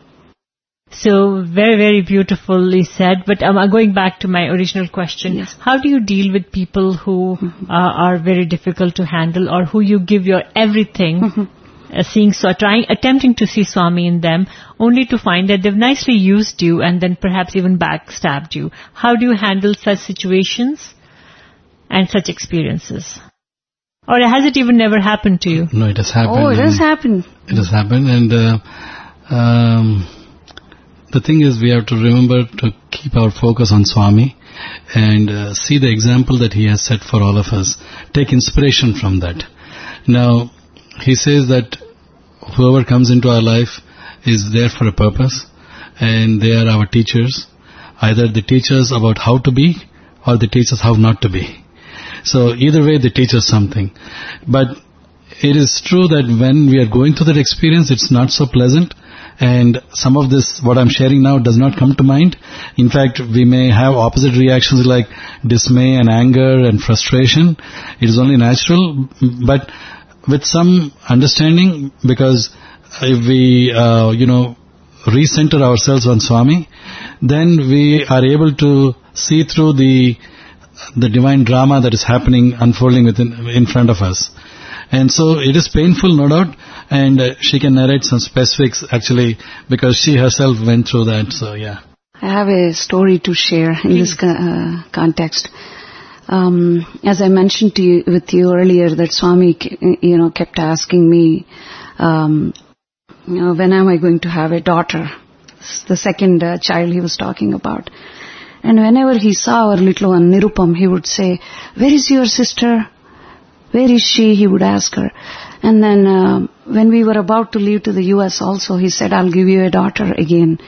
So very, very beautifully said. But um, going back to my original question, Yes. how do you deal with people who Mm-hmm. uh, are very difficult to handle, or who you give your everything, Mm-hmm. uh, seeing, so trying, attempting to see Swami in them, only to find that they've nicely used you and then perhaps even backstabbed you? How do you handle such situations and such experiences? Or has it even never happened to you? No, it has happened. Oh, it has and happened. It has happened, and uh, um, the thing is, we have to remember to keep our focus on Swami and uh, see the example that he has set for all of us. Take inspiration from that. Now, he says that whoever comes into our life is there for a purpose, and they are our teachers. Either they teach us about how to be, or they teach us how not to be. So either way, they teach us something. But it is true that when we are going through that experience, it's not so pleasant. And some of this, what I'm sharing now, does not come to mind. In fact, we may have opposite reactions like dismay and anger and frustration. It is only natural, but with some understanding, because if we, uh, you know, recenter ourselves on Swami, then we are able to see through the the divine drama that is happening, unfolding within in front of us. And so it is painful, no doubt, and uh, she can narrate some specifics actually, because she herself went through that. So yeah. I have a story to share in this uh, context. Um, as I mentioned to you, with you earlier, that Swami, you know, kept asking me, um, you know, when am I going to have a daughter? The second uh, child he was talking about. And whenever he saw our little one, Nirupam, he would say, where is your sister? Where is she? He would ask her. And then uh, when we were about to leave to the U S also, he said, I'll give you a daughter again.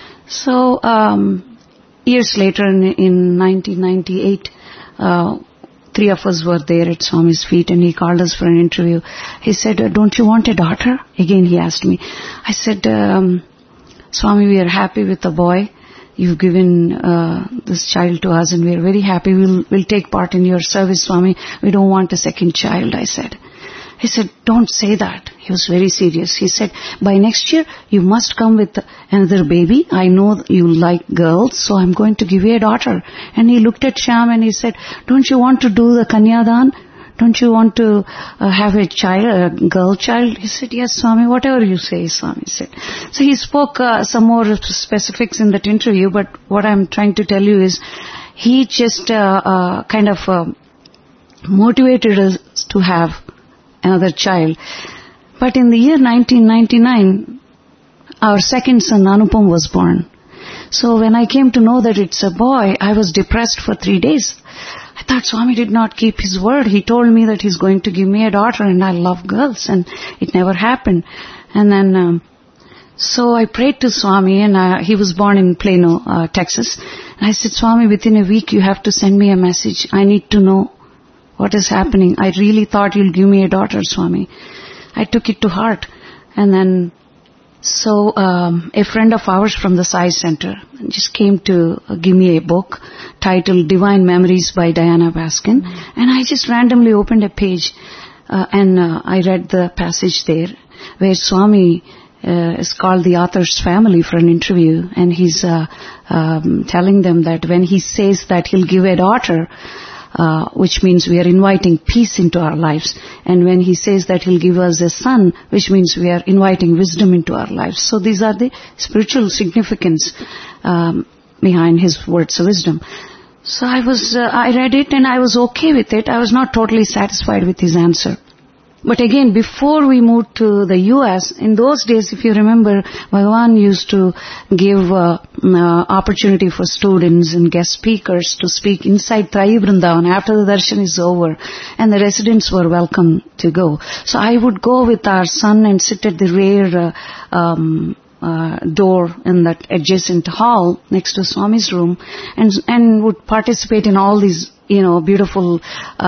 So um, years later, in, in nineteen ninety-eight, uh, three of us were there at Swami's feet, and he called us for an interview. He said, don't you want a daughter? Again, he asked me. I said, um, Swami, we are happy with the boy. You've given uh, this child to us, and we are very happy. We'll, we'll take part in your service, Swami. We don't want a second child, I said. He said, don't say that. He was very serious. He said, by next year, you must come with another baby. I know you like girls, so I'm going to give you a daughter. And he looked at Shyam and he said, don't you want to do the Kanyadan? Don't you want to uh, have a child, a girl child? He said, yes, Swami, whatever you say, Swami said. So he spoke uh, some more specifics in that interview, but what I'm trying to tell you is, he just uh, uh, kind of uh, motivated us to have another child. But in the year nineteen ninety-nine, our second son, Anupam, was born. So when I came to know that it's a boy, I was depressed for three days. I thought Swami did not keep his word. He told me that he's going to give me a daughter, and I love girls, and it never happened. And then, um, so I prayed to Swami, and uh, he was born in Plano, uh, Texas. And I said, Swami, within a week you have to send me a message. I need to know what is happening. I really thought you'll give me a daughter, Swami. I took it to heart. And then, so um, a friend of ours from the Sai Center just came to uh, give me a book titled Divine Memories by Diana Baskin. Mm-hmm. And I just randomly opened a page uh, and uh, I read the passage there where Swami uh, is called the author's family for an interview, and he's uh, um, telling them that when he says that he'll give a daughter, uh, which means we are inviting peace into our lives, and when he says that he'll give us a son, which means we are inviting wisdom into our lives. So these are the spiritual significance um, behind his words of wisdom. So I was, uh, I read it and I was okay with it. I was not totally satisfied with his answer. But again, before we moved to the U S, in those days, if you remember, Bhagavan used to give uh, uh, opportunity for students and guest speakers to speak inside Trai Vrindavan after the darshan is over, and the residents were welcome to go. So I would go with our son and sit at the rear uh, um, uh, door in that adjacent hall next to Swami's room, and and would participate in all these, you know, beautiful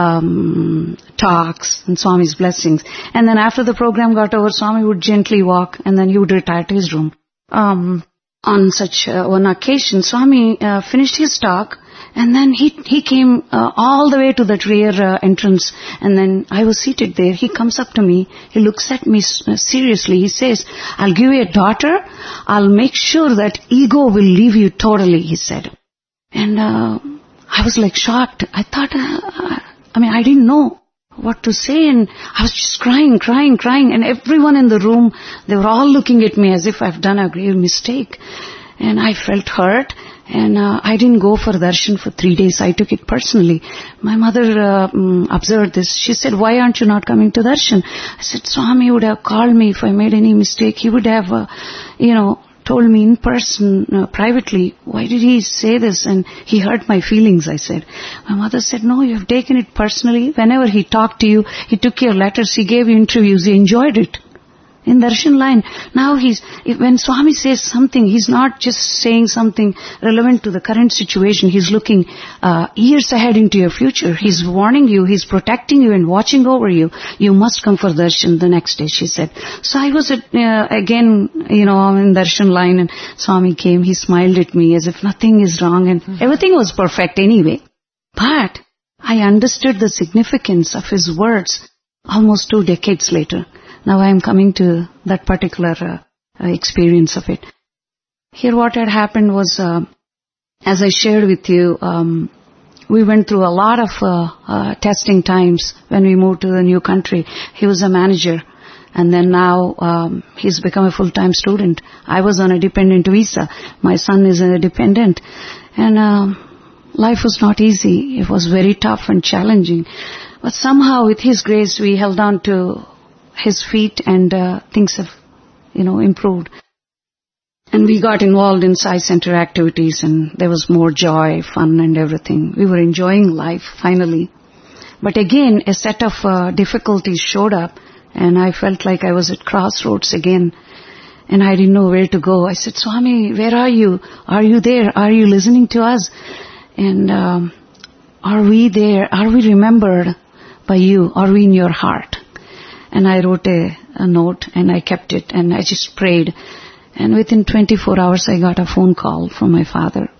um, talks and Swami's blessings. And then after the program got over, Swami would gently walk and then he would retire to his room. Um, on such uh, one occasion, Swami uh, finished his talk and then he he came uh, all the way to that rear uh, entrance, and then I was seated there. He comes up to me, he looks at me uh, seriously. He says, "I'll give you a daughter. I'll make sure that ego will leave you totally," he said. And uh, I was like shocked. I thought, uh, I mean, I didn't know what to say, and I was just crying, crying, crying, and everyone in the room, they were all looking at me as if I've done a grave mistake. And I felt hurt, and uh, I didn't go for darshan for three days. I took it personally. My mother uh, um, observed this. She said, "Why aren't you not coming to darshan?" I said, "Swami would have called me if I made any mistake. He would have, uh, you know, told me in person, uh, privately, why did he say this? And he hurt my feelings," I said. My mother said, "No, you have taken it personally. Whenever he talked to you, he took your letters, he gave you interviews, he enjoyed it." In darshan line, now he's, when Swami says something, he's not just saying something relevant to the current situation. He's looking uh, years ahead into your future. He's warning you, he's protecting you and watching over you. You must come for darshan the next day, she said. So I was at, uh, again, you know, in darshan line, and Swami came, he smiled at me as if nothing is wrong, and mm-hmm. everything was perfect anyway. But I understood the significance of his words almost two decades later. Now I am coming to that particular uh, uh, experience of it. Here what had happened was, uh, as I shared with you, um, we went through a lot of uh, uh, testing times when we moved to the new country. He was a manager, and then now um, he's become a full-time student. I was on a dependent visa. My son is a dependent. And uh, life was not easy. It was very tough and challenging. But somehow with His grace we held on to His feet, and uh, things have, you know, improved. And we got involved in Sai Center activities, and there was more joy, fun and everything. We were enjoying life, finally. But again, a set of uh, difficulties showed up, and I felt like I was at crossroads again, and I didn't know where to go. I said, "Swami, where are you? Are you there? Are you listening to us? And um, are we there? Are we remembered by you? Are we in your heart?" And I wrote a, a note, and I kept it, and I just prayed. And within twenty-four hours, I got a phone call from my father.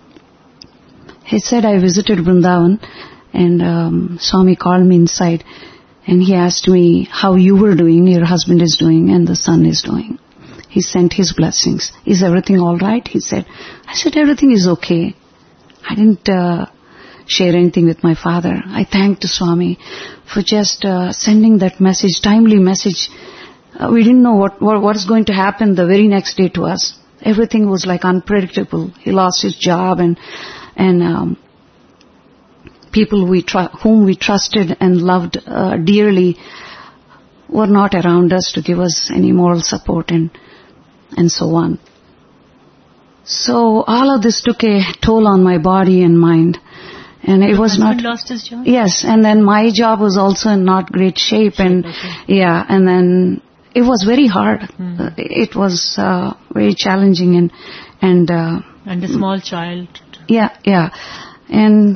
He said, "I visited Vrindavan, and um, Swami called me inside, and he asked me how you were doing, your husband is doing, and the son is doing. He sent his blessings. Is everything all right?" He said. I said, "Everything is okay." I didn't uh, share anything with my father. I thanked Swami for just uh, sending that message, timely message. Uh, we didn't know what, what what is going to happen the very next day to us. Everything was like unpredictable. He lost his job, and and um, people we tr- whom we trusted and loved uh, dearly were not around us to give us any moral support, and and so on. So all of this took a toll on my body and mind. And it Your was not. Lost his job? Yes, and then my job was also in not great shape, shape and okay. yeah, and then it was very hard. Mm. Uh, it was uh, very challenging, and and uh, and a small child. Yeah, yeah. And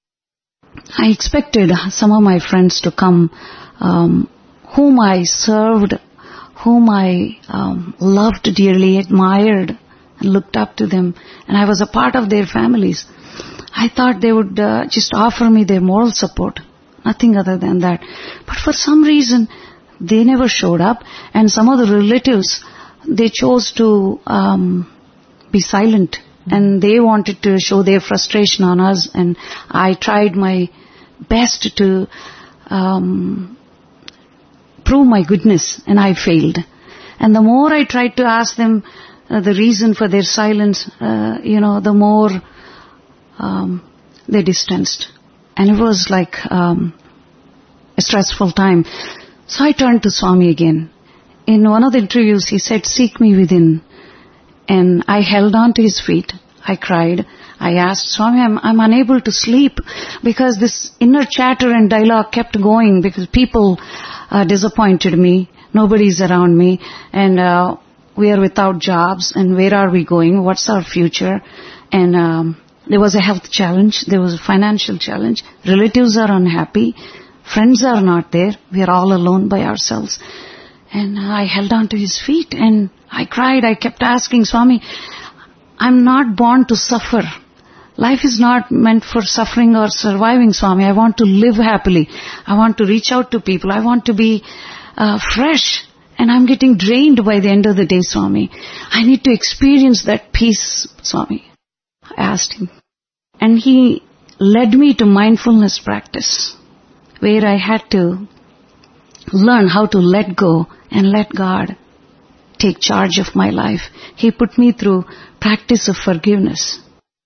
I expected some of my friends to come, um, whom I served, whom I um, loved dearly, admired, and looked up to them, and I was a part of their families. I thought they would uh, just offer me their moral support, nothing other than that. But for some reason, they never showed up, and some of the relatives, they chose to um, be silent, and they wanted to show their frustration on us, and I tried my best to um, prove my goodness, and I failed. And the more I tried to ask them uh, the reason for their silence, uh, you know, the more um, they distanced. And it was like um, a stressful time. So I turned to Swami again. In one of the interviews, he said, "Seek me within." And I held on to his feet. I cried. I asked, "Swami, I'm, I'm unable to sleep because this inner chatter and dialogue kept going because people uh, disappointed me. Nobody's around me. And uh, we are without jobs. And where are we going? What's our future?" And um, there was a health challenge. There was a financial challenge. Relatives are unhappy. Friends are not there. We are all alone by ourselves. And I held on to his feet and I cried. I kept asking, "Swami, I'm not born to suffer. Life is not meant for suffering or surviving, Swami. I want to live happily. I want to reach out to people. I want to be uh, fresh. And I'm getting drained by the end of the day, Swami. I need to experience that peace, Swami." I asked him. And he led me to mindfulness practice, where I had to learn how to let go and let God take charge of my life. He put me through practice of forgiveness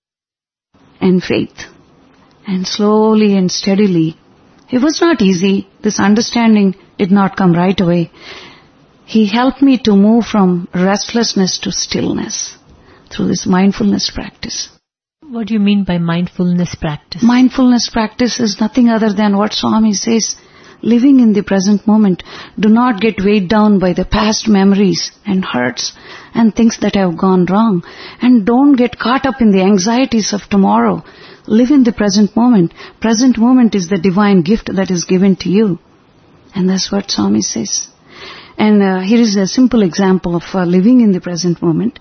and faith. And slowly and steadily, it was not easy. This understanding did not come right away. He helped me to move from restlessness to stillness through this mindfulness practice. What do you mean by mindfulness practice? Mindfulness practice is nothing other than what Swami says, living in the present moment. Do not get weighed down by the past memories and hurts and things that have gone wrong. And don't get caught up in the anxieties of tomorrow. Live in the present moment. Present moment is the divine gift that is given to you. And that's what Swami says. And uh, here is a simple example of uh, living in the present moment.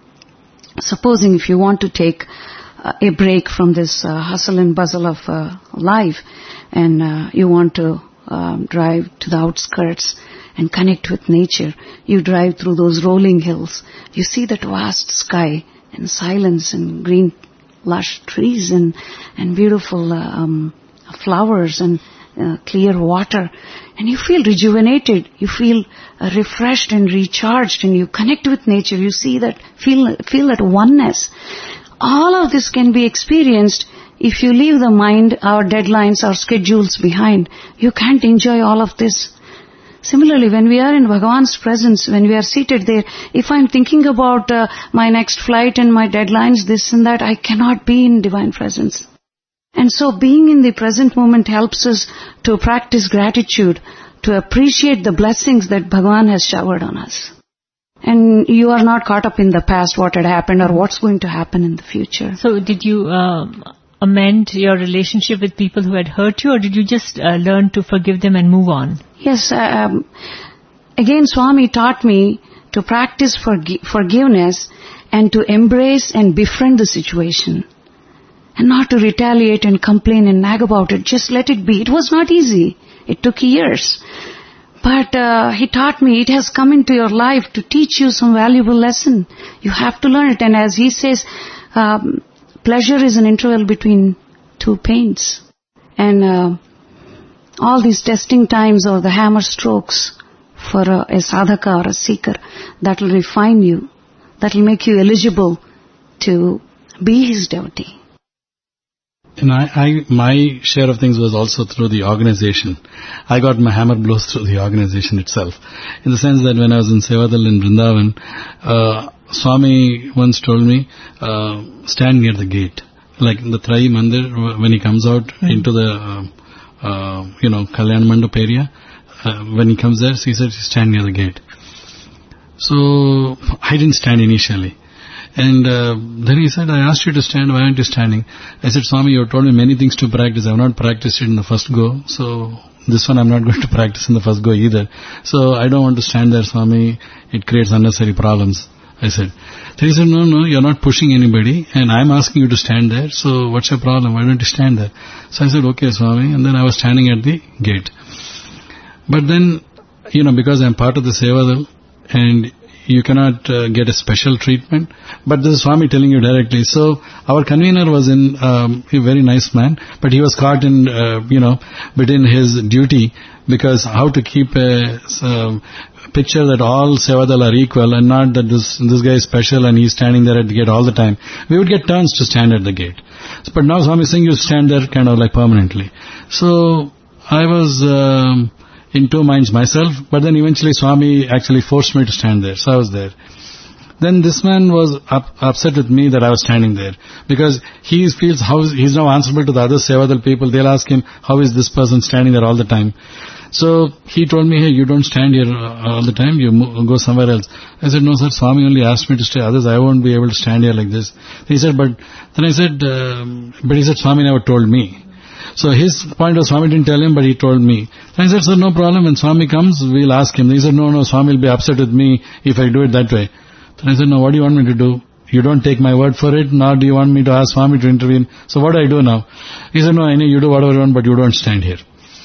Supposing if you want to take uh, a break from this uh, hustle and bustle of uh, life, and uh, you want to um, drive to the outskirts and connect with nature, you drive through those rolling hills. You see that vast sky and silence and green lush trees and, and beautiful uh, um, flowers and uh, clear water. And you feel rejuvenated, you feel uh, refreshed and recharged, and you connect with nature. You see that, feel feel that oneness. All of this can be experienced if you leave the mind, our deadlines, our schedules behind. You can't enjoy all of this. Similarly, when we are in Bhagavan's presence, when we are seated there, if I'm thinking about uh, my next flight and my deadlines, this and that, I cannot be in divine presence. And so being in the present moment helps us to practice gratitude, to appreciate the blessings that Bhagavan has showered on us. And you are not caught up in the past, what had happened or what's going to happen in the future. So did you um, amend your relationship with people who had hurt you, or did you just uh, learn to forgive them and move on? Yes. Um, again, Swami taught me to practice forgi- forgiveness and to embrace and befriend the situation. And not to retaliate and complain and nag about it. Just let it be. It was not easy. It took years. But uh, he taught me it has come into your life to teach you some valuable lesson. You have to learn it. And as he says, um, pleasure is an interval between two pains. And uh, all these testing times or the hammer strokes for a, a sadhaka or a seeker, that will refine you. That will make you eligible to be his devotee. And I, I, my share of things was also through the organization. I got my hammer blows through the organization itself. In the sense that when I was in Sevadal in Vrindavan, uh, Swami once told me, uh, stand near the gate. Like in the Trai Mandir, when he comes out mm-hmm. into the, uh, uh, you know, Kalyan Mandap area, uh, when he comes there, so he said, stand near the gate. So, I didn't stand initially. And uh, then he said, I asked you to stand, why aren't you standing? I said, Swami, you told me many things to practice. I have not practiced it in the first go. So this one I'm not going to practice in the first go either. So I don't want to stand there, Swami. It creates unnecessary problems. I said. Then he said, no, no, you're not pushing anybody and I'm asking you to stand there. So what's your problem? Why don't you stand there? So I said, okay, Swami. And then I was standing at the gate. But then, you know, because I'm part of the Sevadal and you cannot uh, get a special treatment. But this is Swami telling you directly. So our convener was in um, a very nice man, but he was caught in, uh, you know, between his duty, because how to keep a uh, picture that all Sevadal are equal and not that this this guy is special and he's standing there at the gate all the time. We would get turns to stand at the gate. But now Swami is saying you stand there kind of like permanently. So I was Um, in two minds myself, but then eventually Swami actually forced me to stand there, so I was there. Then this man was up, upset with me that I was standing there, because he feels how he's now answerable to the other Sevadal people. They'll ask him, how is this person standing there all the time? So he told me, hey, you don't stand here all the time, you mo- go somewhere else. I said, no sir, Swami only asked me to stay, others I won't be able to stand here like this. He said, but then I said, um, but he said, Swami never told me. So his point was Swami didn't tell him, but he told me. And I said, sir, no problem. When Swami comes, we'll ask him. He said, no, no, Swami will be upset with me if I do it that way. Then I said, no, what do you want me to do? You don't take my word for it, nor do you want me to ask Swami to intervene. So what do I do now? He said, no, I know you do whatever you want, but you don't stand here.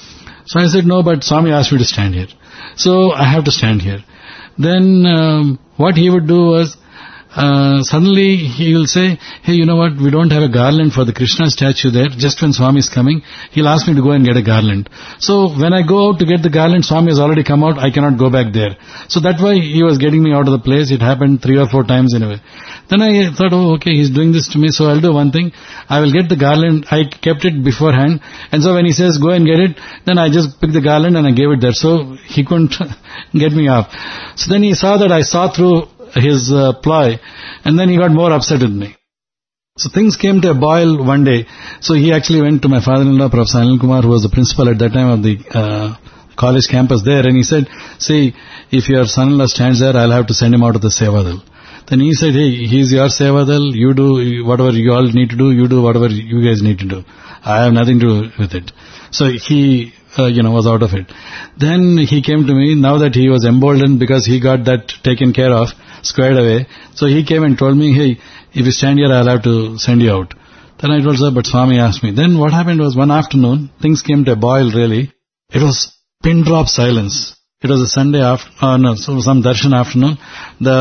So I said, no, but Swami asked me to stand here. So I have to stand here. Then um, what he would do was, Uh, suddenly he will say, hey, you know what, we don't have a garland for the Krishna statue there. Just when Swami is coming, he'll ask me to go and get a garland. So when I go out to get the garland, Swami has already come out, I cannot go back there. So that's why he was getting me out of the place. It happened three or four times in a way. Then I thought, oh, okay, he's doing this to me, so I'll do one thing. I will get the garland. I kept it beforehand. And so when he says, go and get it, then I just picked the garland and I gave it there. So he couldn't get me off. So then he saw that I saw through his uh, ploy, and then he got more upset with me. So things came to a boil one day. So he actually went to my father-in-law, Professor Anil Kumar, who was the principal at that time of the uh, college campus there, and he said, see, if your son-in-law stands there, I'll have to send him out of the Sevadal. Then he said, hey, he's your Sevadal, you do whatever you all need to do, you do whatever you guys need to do. I have nothing to do with it. So he Uh, you know, was out of it. Then he came to me, now that he was emboldened because he got that taken care of, squared away. So he came and told me, hey, if you stand here, I'll have to send you out. Then I told, sir, but Swami asked me. Then what happened was one afternoon, things came to a boil really. It was pin drop silence. It was a Sunday after, uh, no, so some darshan afternoon. The,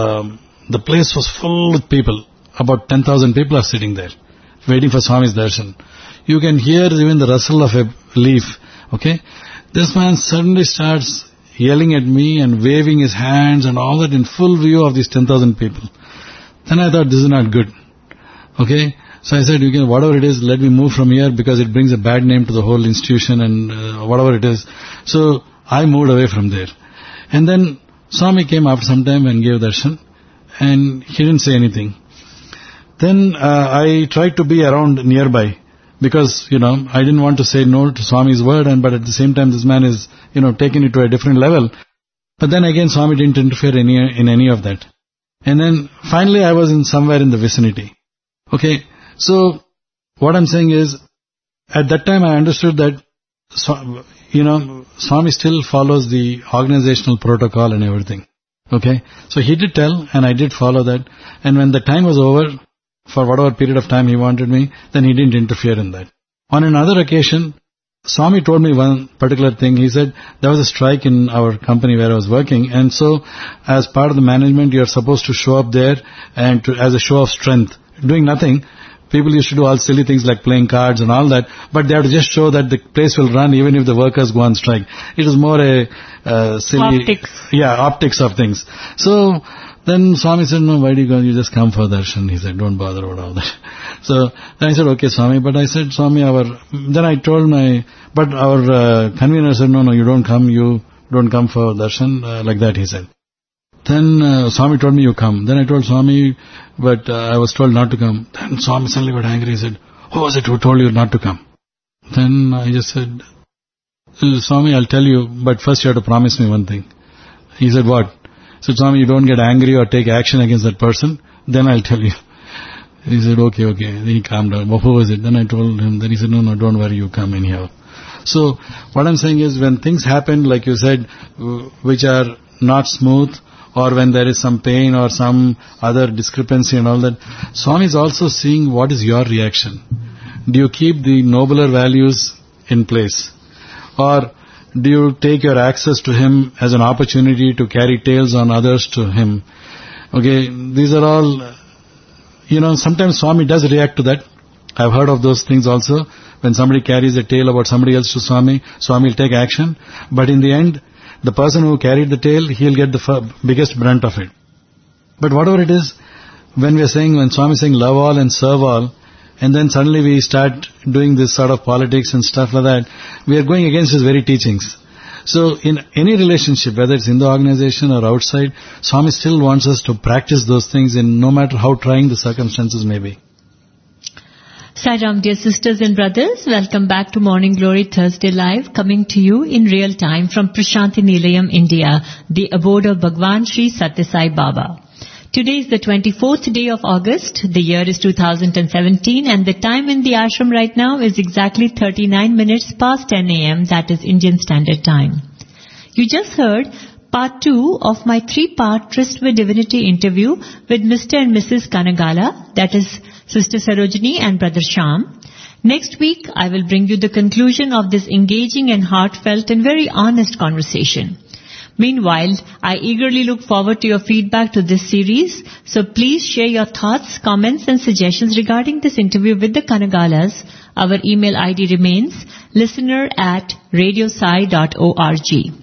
the place was full with people. About ten thousand people are sitting there, waiting for Swami's darshan. You can hear even the rustle of a leaf. Okay, this man suddenly starts yelling at me and waving his hands and all that in full view of these ten thousand people. Then I thought, this is not good. Okay, so I said, you can, whatever it is, let me move from here because it brings a bad name to the whole institution and uh, whatever it is. So I moved away from there. And then Swami came after some time and gave darshan, and he didn't say anything. Then uh, I tried to be around nearby, because, you know, I didn't want to say no to Swami's word, and but at the same time this man is, you know, taking it to a different level. But then again, Swami didn't interfere any, in any of that. And then finally I was in somewhere in the vicinity. Okay, so what I'm saying is, at that time I understood that, you know, Swami still follows the organizational protocol and everything. Okay, so he did tell, and I did follow that. And when the time was over, for whatever period of time he wanted me, then he didn't interfere in that. On another occasion, Swami told me one particular thing. He said, there was a strike in our company where I was working, and so as part of the management, you're supposed to show up there and to, as a show of strength, doing nothing. People used to do all silly things like playing cards and all that, but they have to just show that the place will run even if the workers go on strike. It was more a uh, silly... Optics. Yeah, optics of things. So then Swami said, no, why do you go? You just come for darshan. He said, don't bother about all that. So then I said, okay, Swami. But I said, Swami, our... Then I told my... But our uh, convener said, no, no, you don't come. You don't come for darshan. Uh, like that, he said. Then uh, Swami told me, you come. Then I told Swami, but uh, I was told not to come. Then Swami suddenly got angry. He said, who was it who told you not to come? Then I just said, Swami, I'll tell you, but first you have to promise me one thing. He said, what? So Swami, you don't get angry or take action against that person. then I'll tell you. He said, okay, okay. Then he calmed down. Well, who was it? Then I told him. Then he said, no, no, don't worry, you come in here. So, what I'm saying is, when things happen, like you said, which are not smooth, or when there is some pain or some other discrepancy and all that, Swami is also seeing what is your reaction. Do you keep the nobler values in place? Or do you take your access to him as an opportunity to carry tales on others to him? Okay, these are all, you know, sometimes Swami does react to that. I've heard of those things also. When somebody carries a tale about somebody else to Swami, Swami will take action. But in the end, the person who carried the tale, he'll get the f- biggest brunt of it. But whatever it is, when we are saying, when Swami is saying love all and serve all, and then suddenly we start doing this sort of politics and stuff like that, we are going against his very teachings. So in any relationship, whether it's in the organization or outside, Swami still wants us to practice those things in no matter how trying the circumstances may be. Sai Ram, dear sisters and brothers, welcome back to Morning Glory Thursday Live, coming to you in real time from Prashanti Nilayam, India, the abode of Bhagwan Sri Satya Sai Baba. Today is the twenty-fourth day of August, the year is two thousand seventeen, and the time in the ashram right now is exactly thirty-nine minutes past ten a.m., that is Indian Standard Time. You just heard part two of my three-part Tryst with Divinity interview with Mister and Missus Kanagala, that is Sister Sarojini and Brother Shyam. Next week, I will bring you the conclusion of this engaging and heartfelt and very honest conversation. Meanwhile, I eagerly look forward to your feedback to this series, so please share your thoughts, comments and suggestions regarding this interview with the Kanagalas. Our email I D remains listener at radiosai dot org.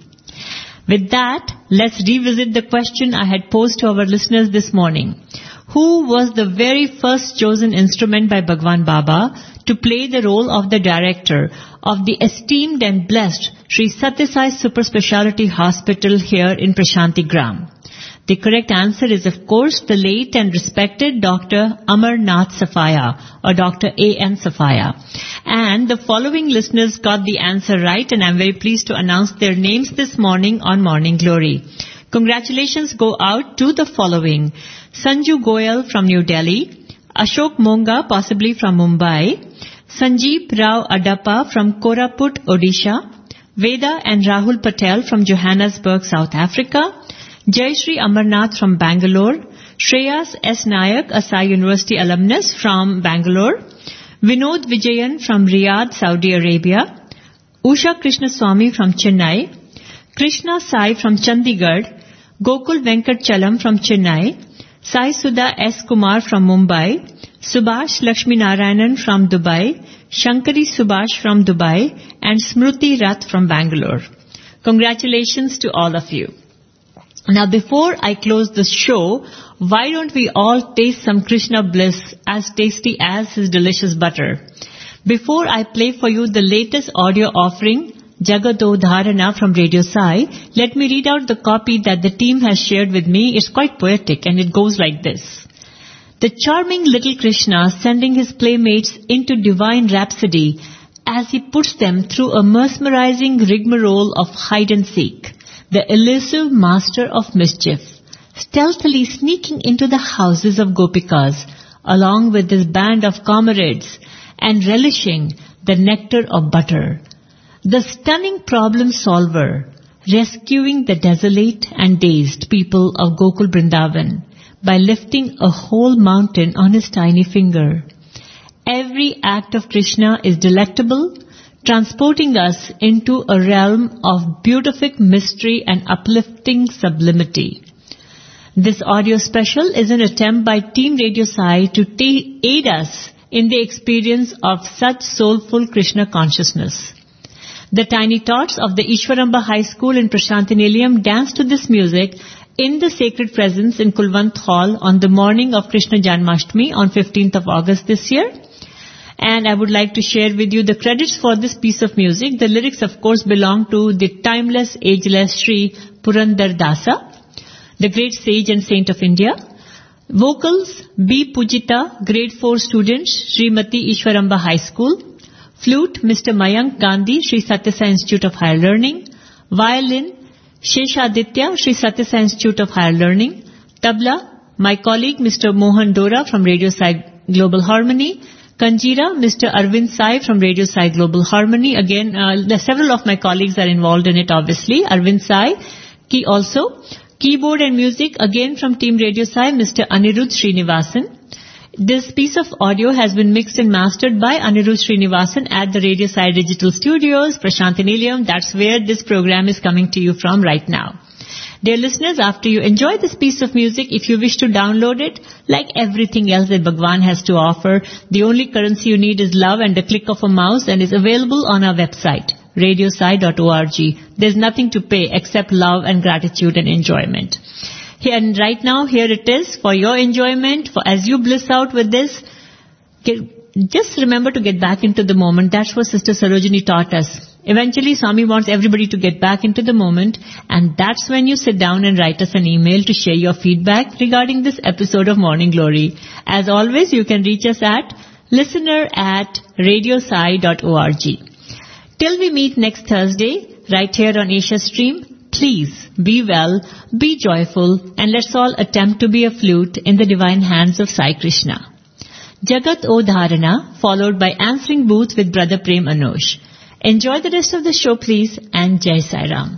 With that, let's revisit the question I had posed to our listeners this morning. Who was the very first chosen instrument by Bhagwan Baba to play the role of the director of the esteemed and blessed Sri Satya Sai Super Speciality Hospital here in Prashanti Gram? The correct answer is, of course, the late and respected Doctor Amarnath Safaya, or Doctor A N Safaya. And the following listeners got the answer right, and I'm very pleased to announce their names this morning on Morning Glory. Congratulations go out to the following: Sanju Goyal from New Delhi, Ashok Monga, possibly from Mumbai, Sanjeev Rao Adappa from Koraput, Odisha, Veda and Rahul Patel from Johannesburg, South Africa, Jayashree Amarnath from Bangalore, Shreyas S. Nayak, a Sai University alumnus from Bangalore, Vinod Vijayan from Riyadh, Saudi Arabia, Usha Krishnaswamy from Chennai, Krishna Sai from Chandigarh, Gokul Venkat Chalam from Chennai, Sai Sudha S. Kumar from Mumbai, Subhash Lakshmi Narayanan from Dubai, Shankari Subhash from Dubai, and Smruti Rath from Bangalore. Congratulations to all of you. Now, before I close the show, why don't we all taste some Krishna bliss as tasty as his delicious butter? Before I play for you the latest audio offering, Jagado Dharana from Radio Sai, let me read out the copy that the team has shared with me. It's quite poetic and it goes like this. The charming little Krishna sending his playmates into divine rhapsody as he puts them through a mesmerizing rigmarole of hide and seek. The elusive master of mischief, stealthily sneaking into the houses of gopikas along with his band of comrades and relishing the nectar of butter. The stunning problem solver, rescuing the desolate and dazed people of Gokul Vrindavan by lifting a whole mountain on his tiny finger. Every act of Krishna is delectable, transporting us into a realm of beatific mystery and uplifting sublimity. This audio special is an attempt by Team Radio Sai to ta- aid us in the experience of such soulful Krishna consciousness. The tiny tots of the Ishwaramba High School in Prashanti Nilayam danced to this music in the sacred presence in Kulwant Hall on the morning of Krishna Janmashtami on fifteenth of August this year. And I would like to share with you the credits for this piece of music. The lyrics, of course, belong to the timeless, ageless Sri Purandar Dasa, the great sage and saint of India. Vocals, B. Pujita, grade four student, Srimati Ishwaramba High School. Flute, Mister Mayank Gandhi, Sri Satya Sai Institute of Higher Learning. Violin, Sheshaditya, Sri Satya Sai Institute of Higher Learning. Tabla, my colleague Mister Mohan Dora from Radio Sai Global Harmony, Kanjira, Mister Arvind Sai from Radio Sai Global Harmony. Again, uh, several of my colleagues are involved in it, obviously. Arvind Sai, Ki also. Keyboard and music, again from Team Radio Sai, Mister Anirudh Srinivasan. This piece of audio has been mixed and mastered by Anirudh Srinivasan at the Radio Sai Digital Studios, Prasanthi Nilayam. That's where this program is coming to you from right now. Dear listeners, after you enjoy this piece of music, if you wish to download it, like everything else that Bhagwan has to offer, the only currency you need is love and the click of a mouse, and is available on our website, radio sai dot org. There's nothing to pay except love and gratitude and enjoyment. Here and right now, here it is for your enjoyment. For as you bliss out with this, get, just remember to get back into the moment. That's what Sister Sarojini taught us. Eventually, Swami wants everybody to get back into the moment, and that's when you sit down and write us an email to share your feedback regarding this episode of Morning Glory. As always, you can reach us at listener at radio sai dot org. Till we meet next Thursday, right here on Asia Stream, please be well, be joyful, and let's all attempt to be a flute in the divine hands of Sai Krishna. Jagat O Dharana, followed by Answering Booth with Brother Prem Anosh. Enjoy the rest of the show, please, and Jai Sai Ram.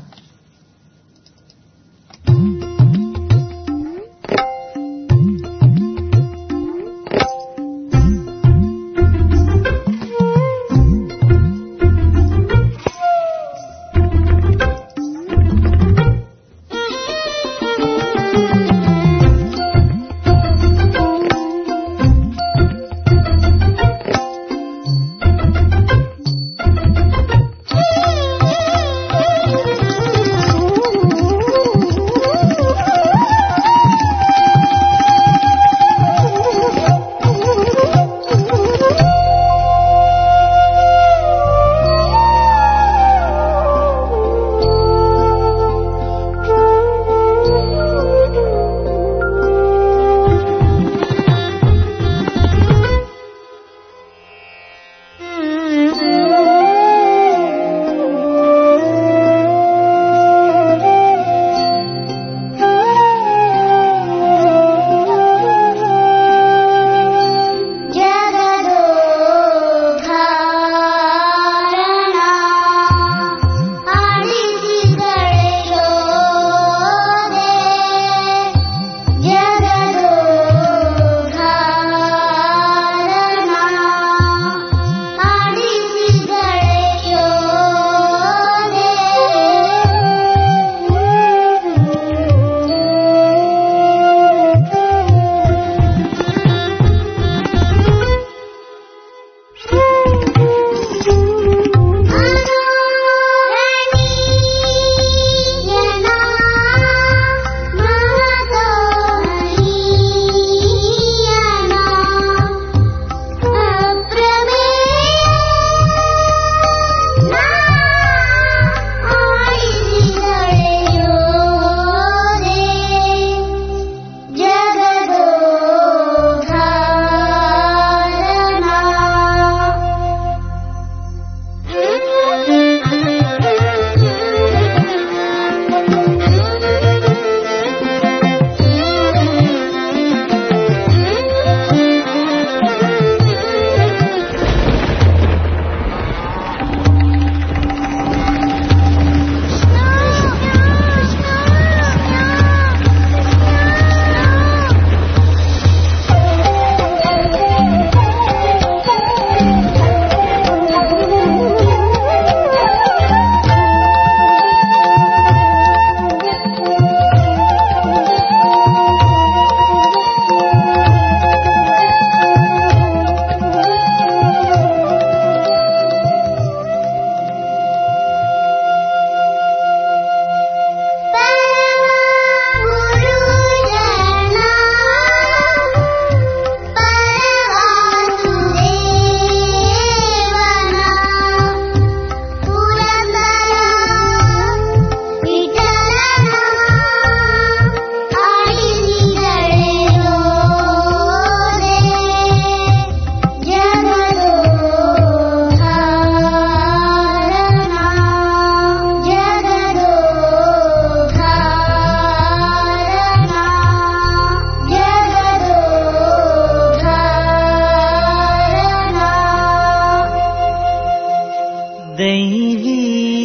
दैवी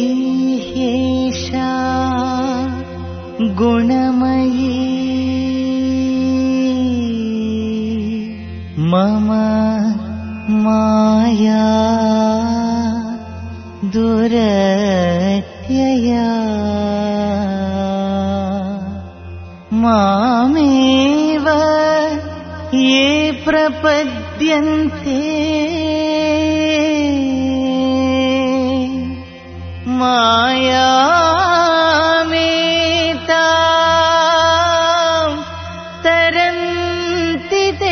हेषा गुणमयी मम माया दुरत्यया मामेव ये प्रपद्यन्ते मायामेतां तरन्ति ते।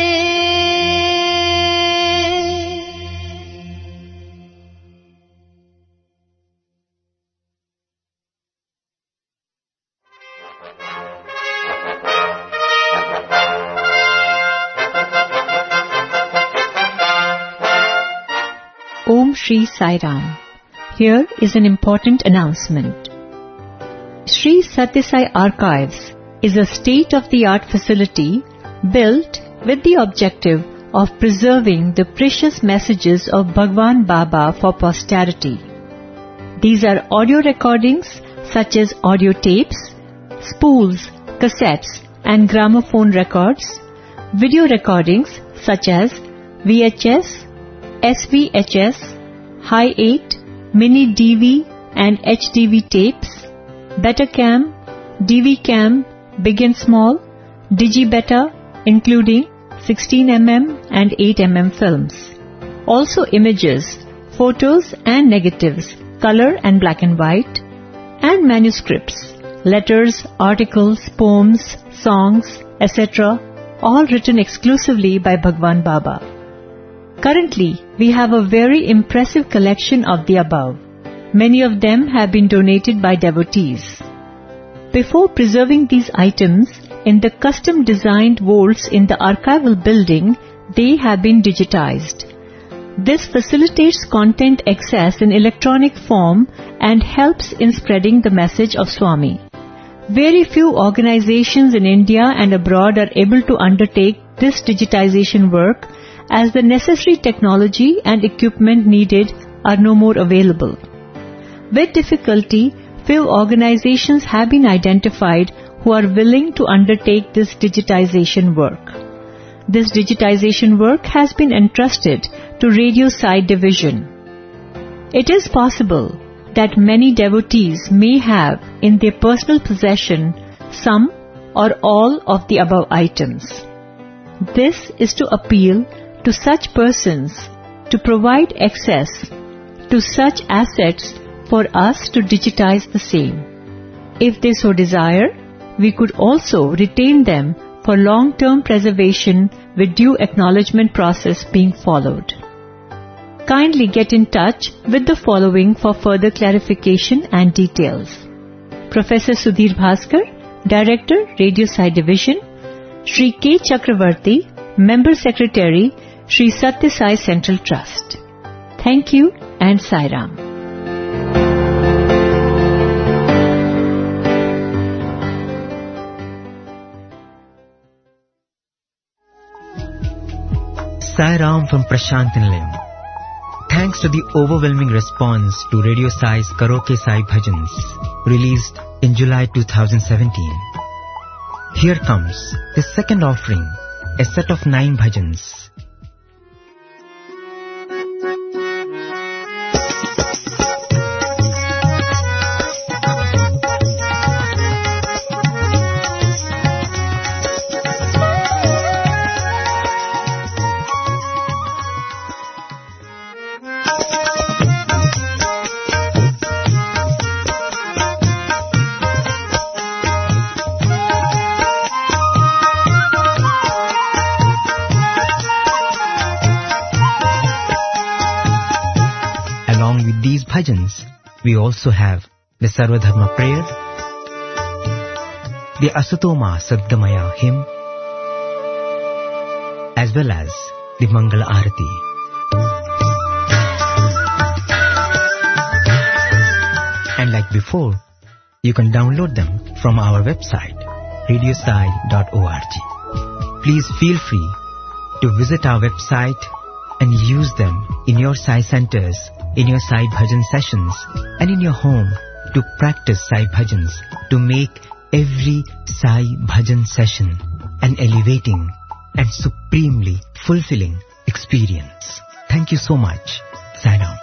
Om Shri Sai Ram. Here is an important announcement. Shri Satya Sai Archives is a state-of-the-art facility built with the objective of preserving the precious messages of Bhagwan Baba for posterity. These are audio recordings such as audio tapes, spools, cassettes and gramophone records, video recordings such as V H S, S V H S, High eight, Mini D V and H D V tapes, Betacam, D V Cam, Big and Small, Digibeta including sixteen millimeter and eight millimeter films. Also images, photos and negatives, color and black and white, and manuscripts, letters, articles, poems, songs, et cetera, all written exclusively by Bhagwan Baba. Currently, we have a very impressive collection of the above. Many of them have been donated by devotees. Before preserving these items in the custom-designed vaults in the archival building, they have been digitized. This facilitates content access in electronic form and helps in spreading the message of Swami. Very few organizations in India and abroad are able to undertake this digitization work, as the necessary technology and equipment needed are no more available. With difficulty, few organizations have been identified who are willing to undertake this digitization work. This digitization work has been entrusted to Radio Sai Division. It is possible that many devotees may have in their personal possession some or all of the above items. This is to appeal to such persons to provide access to such assets for us to digitize the same. If they so desire, we could also retain them for long-term preservation with due acknowledgement process being followed. Kindly get in touch with the following for further clarification and details. Professor Sudhir Bhaskar, Director, Radio Sai Division; Shri K. Chakravarti, Member Secretary, Shri Satya Sai Central Trust. Thank you and Sai Ram. Sai Ram from Prashant Nilayam. Thanks to the overwhelming response to Radio Sai's Karo Ke Sai Bhajans, released in July two thousand seventeen. Here comes the second offering, a set of nine bhajans. We also have the Sarvadharma prayer, the Asatoma Sadgamaya hymn, as well as the Mangala Arati. And like before, you can download them from our website, radio sai dot org. Please feel free to visit our website and use them in your Sai centers in your Sai Bhajan sessions and in your home to practice Sai Bhajans to make every Sai Bhajan session an elevating and supremely fulfilling experience. Thank you so much. Sai Ram.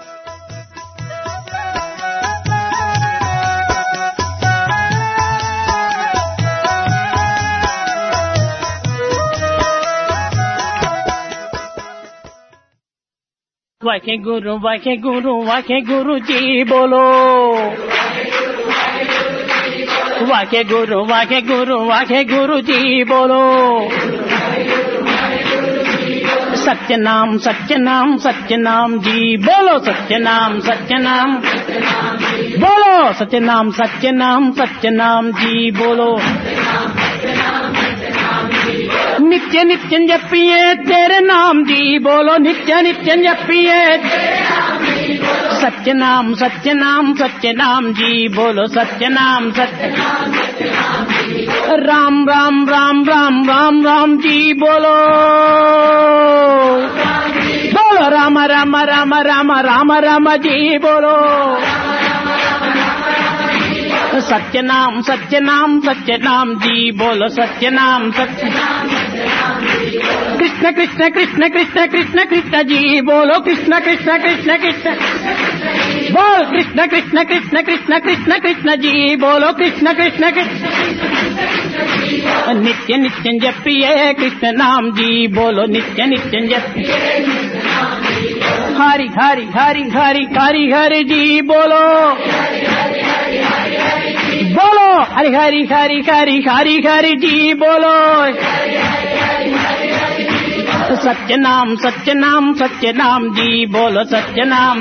वाके गुरु वाके गुरु वाके गुरु जी बोलो वाके गुरु वाके गुरु वाके गुरु जी बोलो सत्य नाम सत्य नाम सत्य नाम जी बोलो सत्य नाम सत्य नाम बोलो सत्य नाम सत्य नाम सत्य नाम जी बोलो नित्य नित्य जपिए तेरे नाम जी बोलो नित्य नित्य जपिए सत्य नाम सत्य नाम सत्य नाम जी बोलो सत्य नाम सत्य राम राम राम राम राम राम जी बोलो बोलो राम राम राम राम राम राम जी बोलो सत्य नाम सत्य नाम सत्य नाम जी बोलो सत्य नाम सत्य कृष्ण कृष्ण कृष्ण कृष्ण कृष्ण कृष्ण जी बोलो कृष्ण कृष्ण कृष्ण कृष्ण बोल कृष्ण कृष्ण कृष्ण कृष्ण कृष्ण कृष्ण जी बोलो कृष्ण कृष्ण कृष्ण नित्य नित्य जपिए कृष्ण नाम जी बोलो नित्य नित्य जपिए हरि हरि हरि हरि हरि हरि जी बोलो बोलो हरि हरि हरि हरि हरि हरि जी बोलो सत्य नाम सत्य नाम सत्य नाम जी बोलो सत्य नाम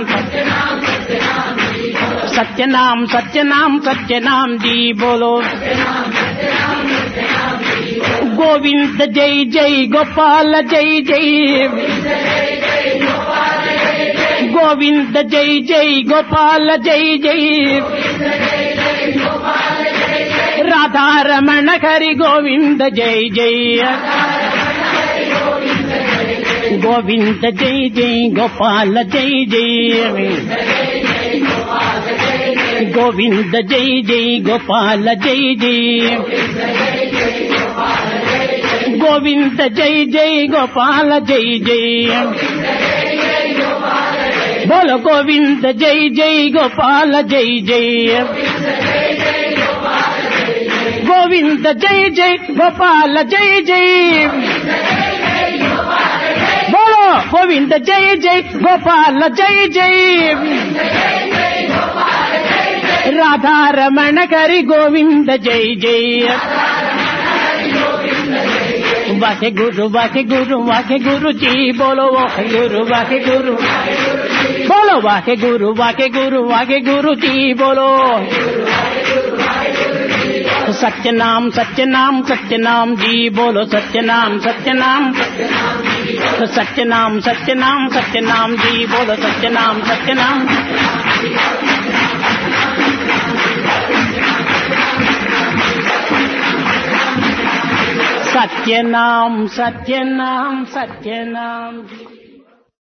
सत्य नाम सत्य नाम सत्य नाम जी बोलो गोविंद जय जय गोपाल जय जय गोविंद जय जय गोपाल जय जय राधा रमण हरि गोविंद जय जय गोविंद जय जय गोपाल जय जय गोविंद जय जय गोपाल जय जय गोविंद जय जय गोपाल जय जय बोलो गोविंद जय जय गोपाल जय जय गोविंद जय जय गोपाल जय जय बोलो गोविंद जय जय गोपाल जय जय राधा रमण हरि गोविंद जय जय वाके गुरु वाके गुरु वाके गुरु जी बोलो वाके गुरु वाके गुरु बोलो वाके गुरु वाके गुरु वाके गुरु जी बोलो सत्य नाम सत्य नाम सत्य नाम जी बोलो सत्य नाम सत्य नाम सत्य नाम सत्य नाम सत्य नाम जी बोलो सत्य नाम सत्य नाम सत्य नाम सत्य नाम सत्य नाम जी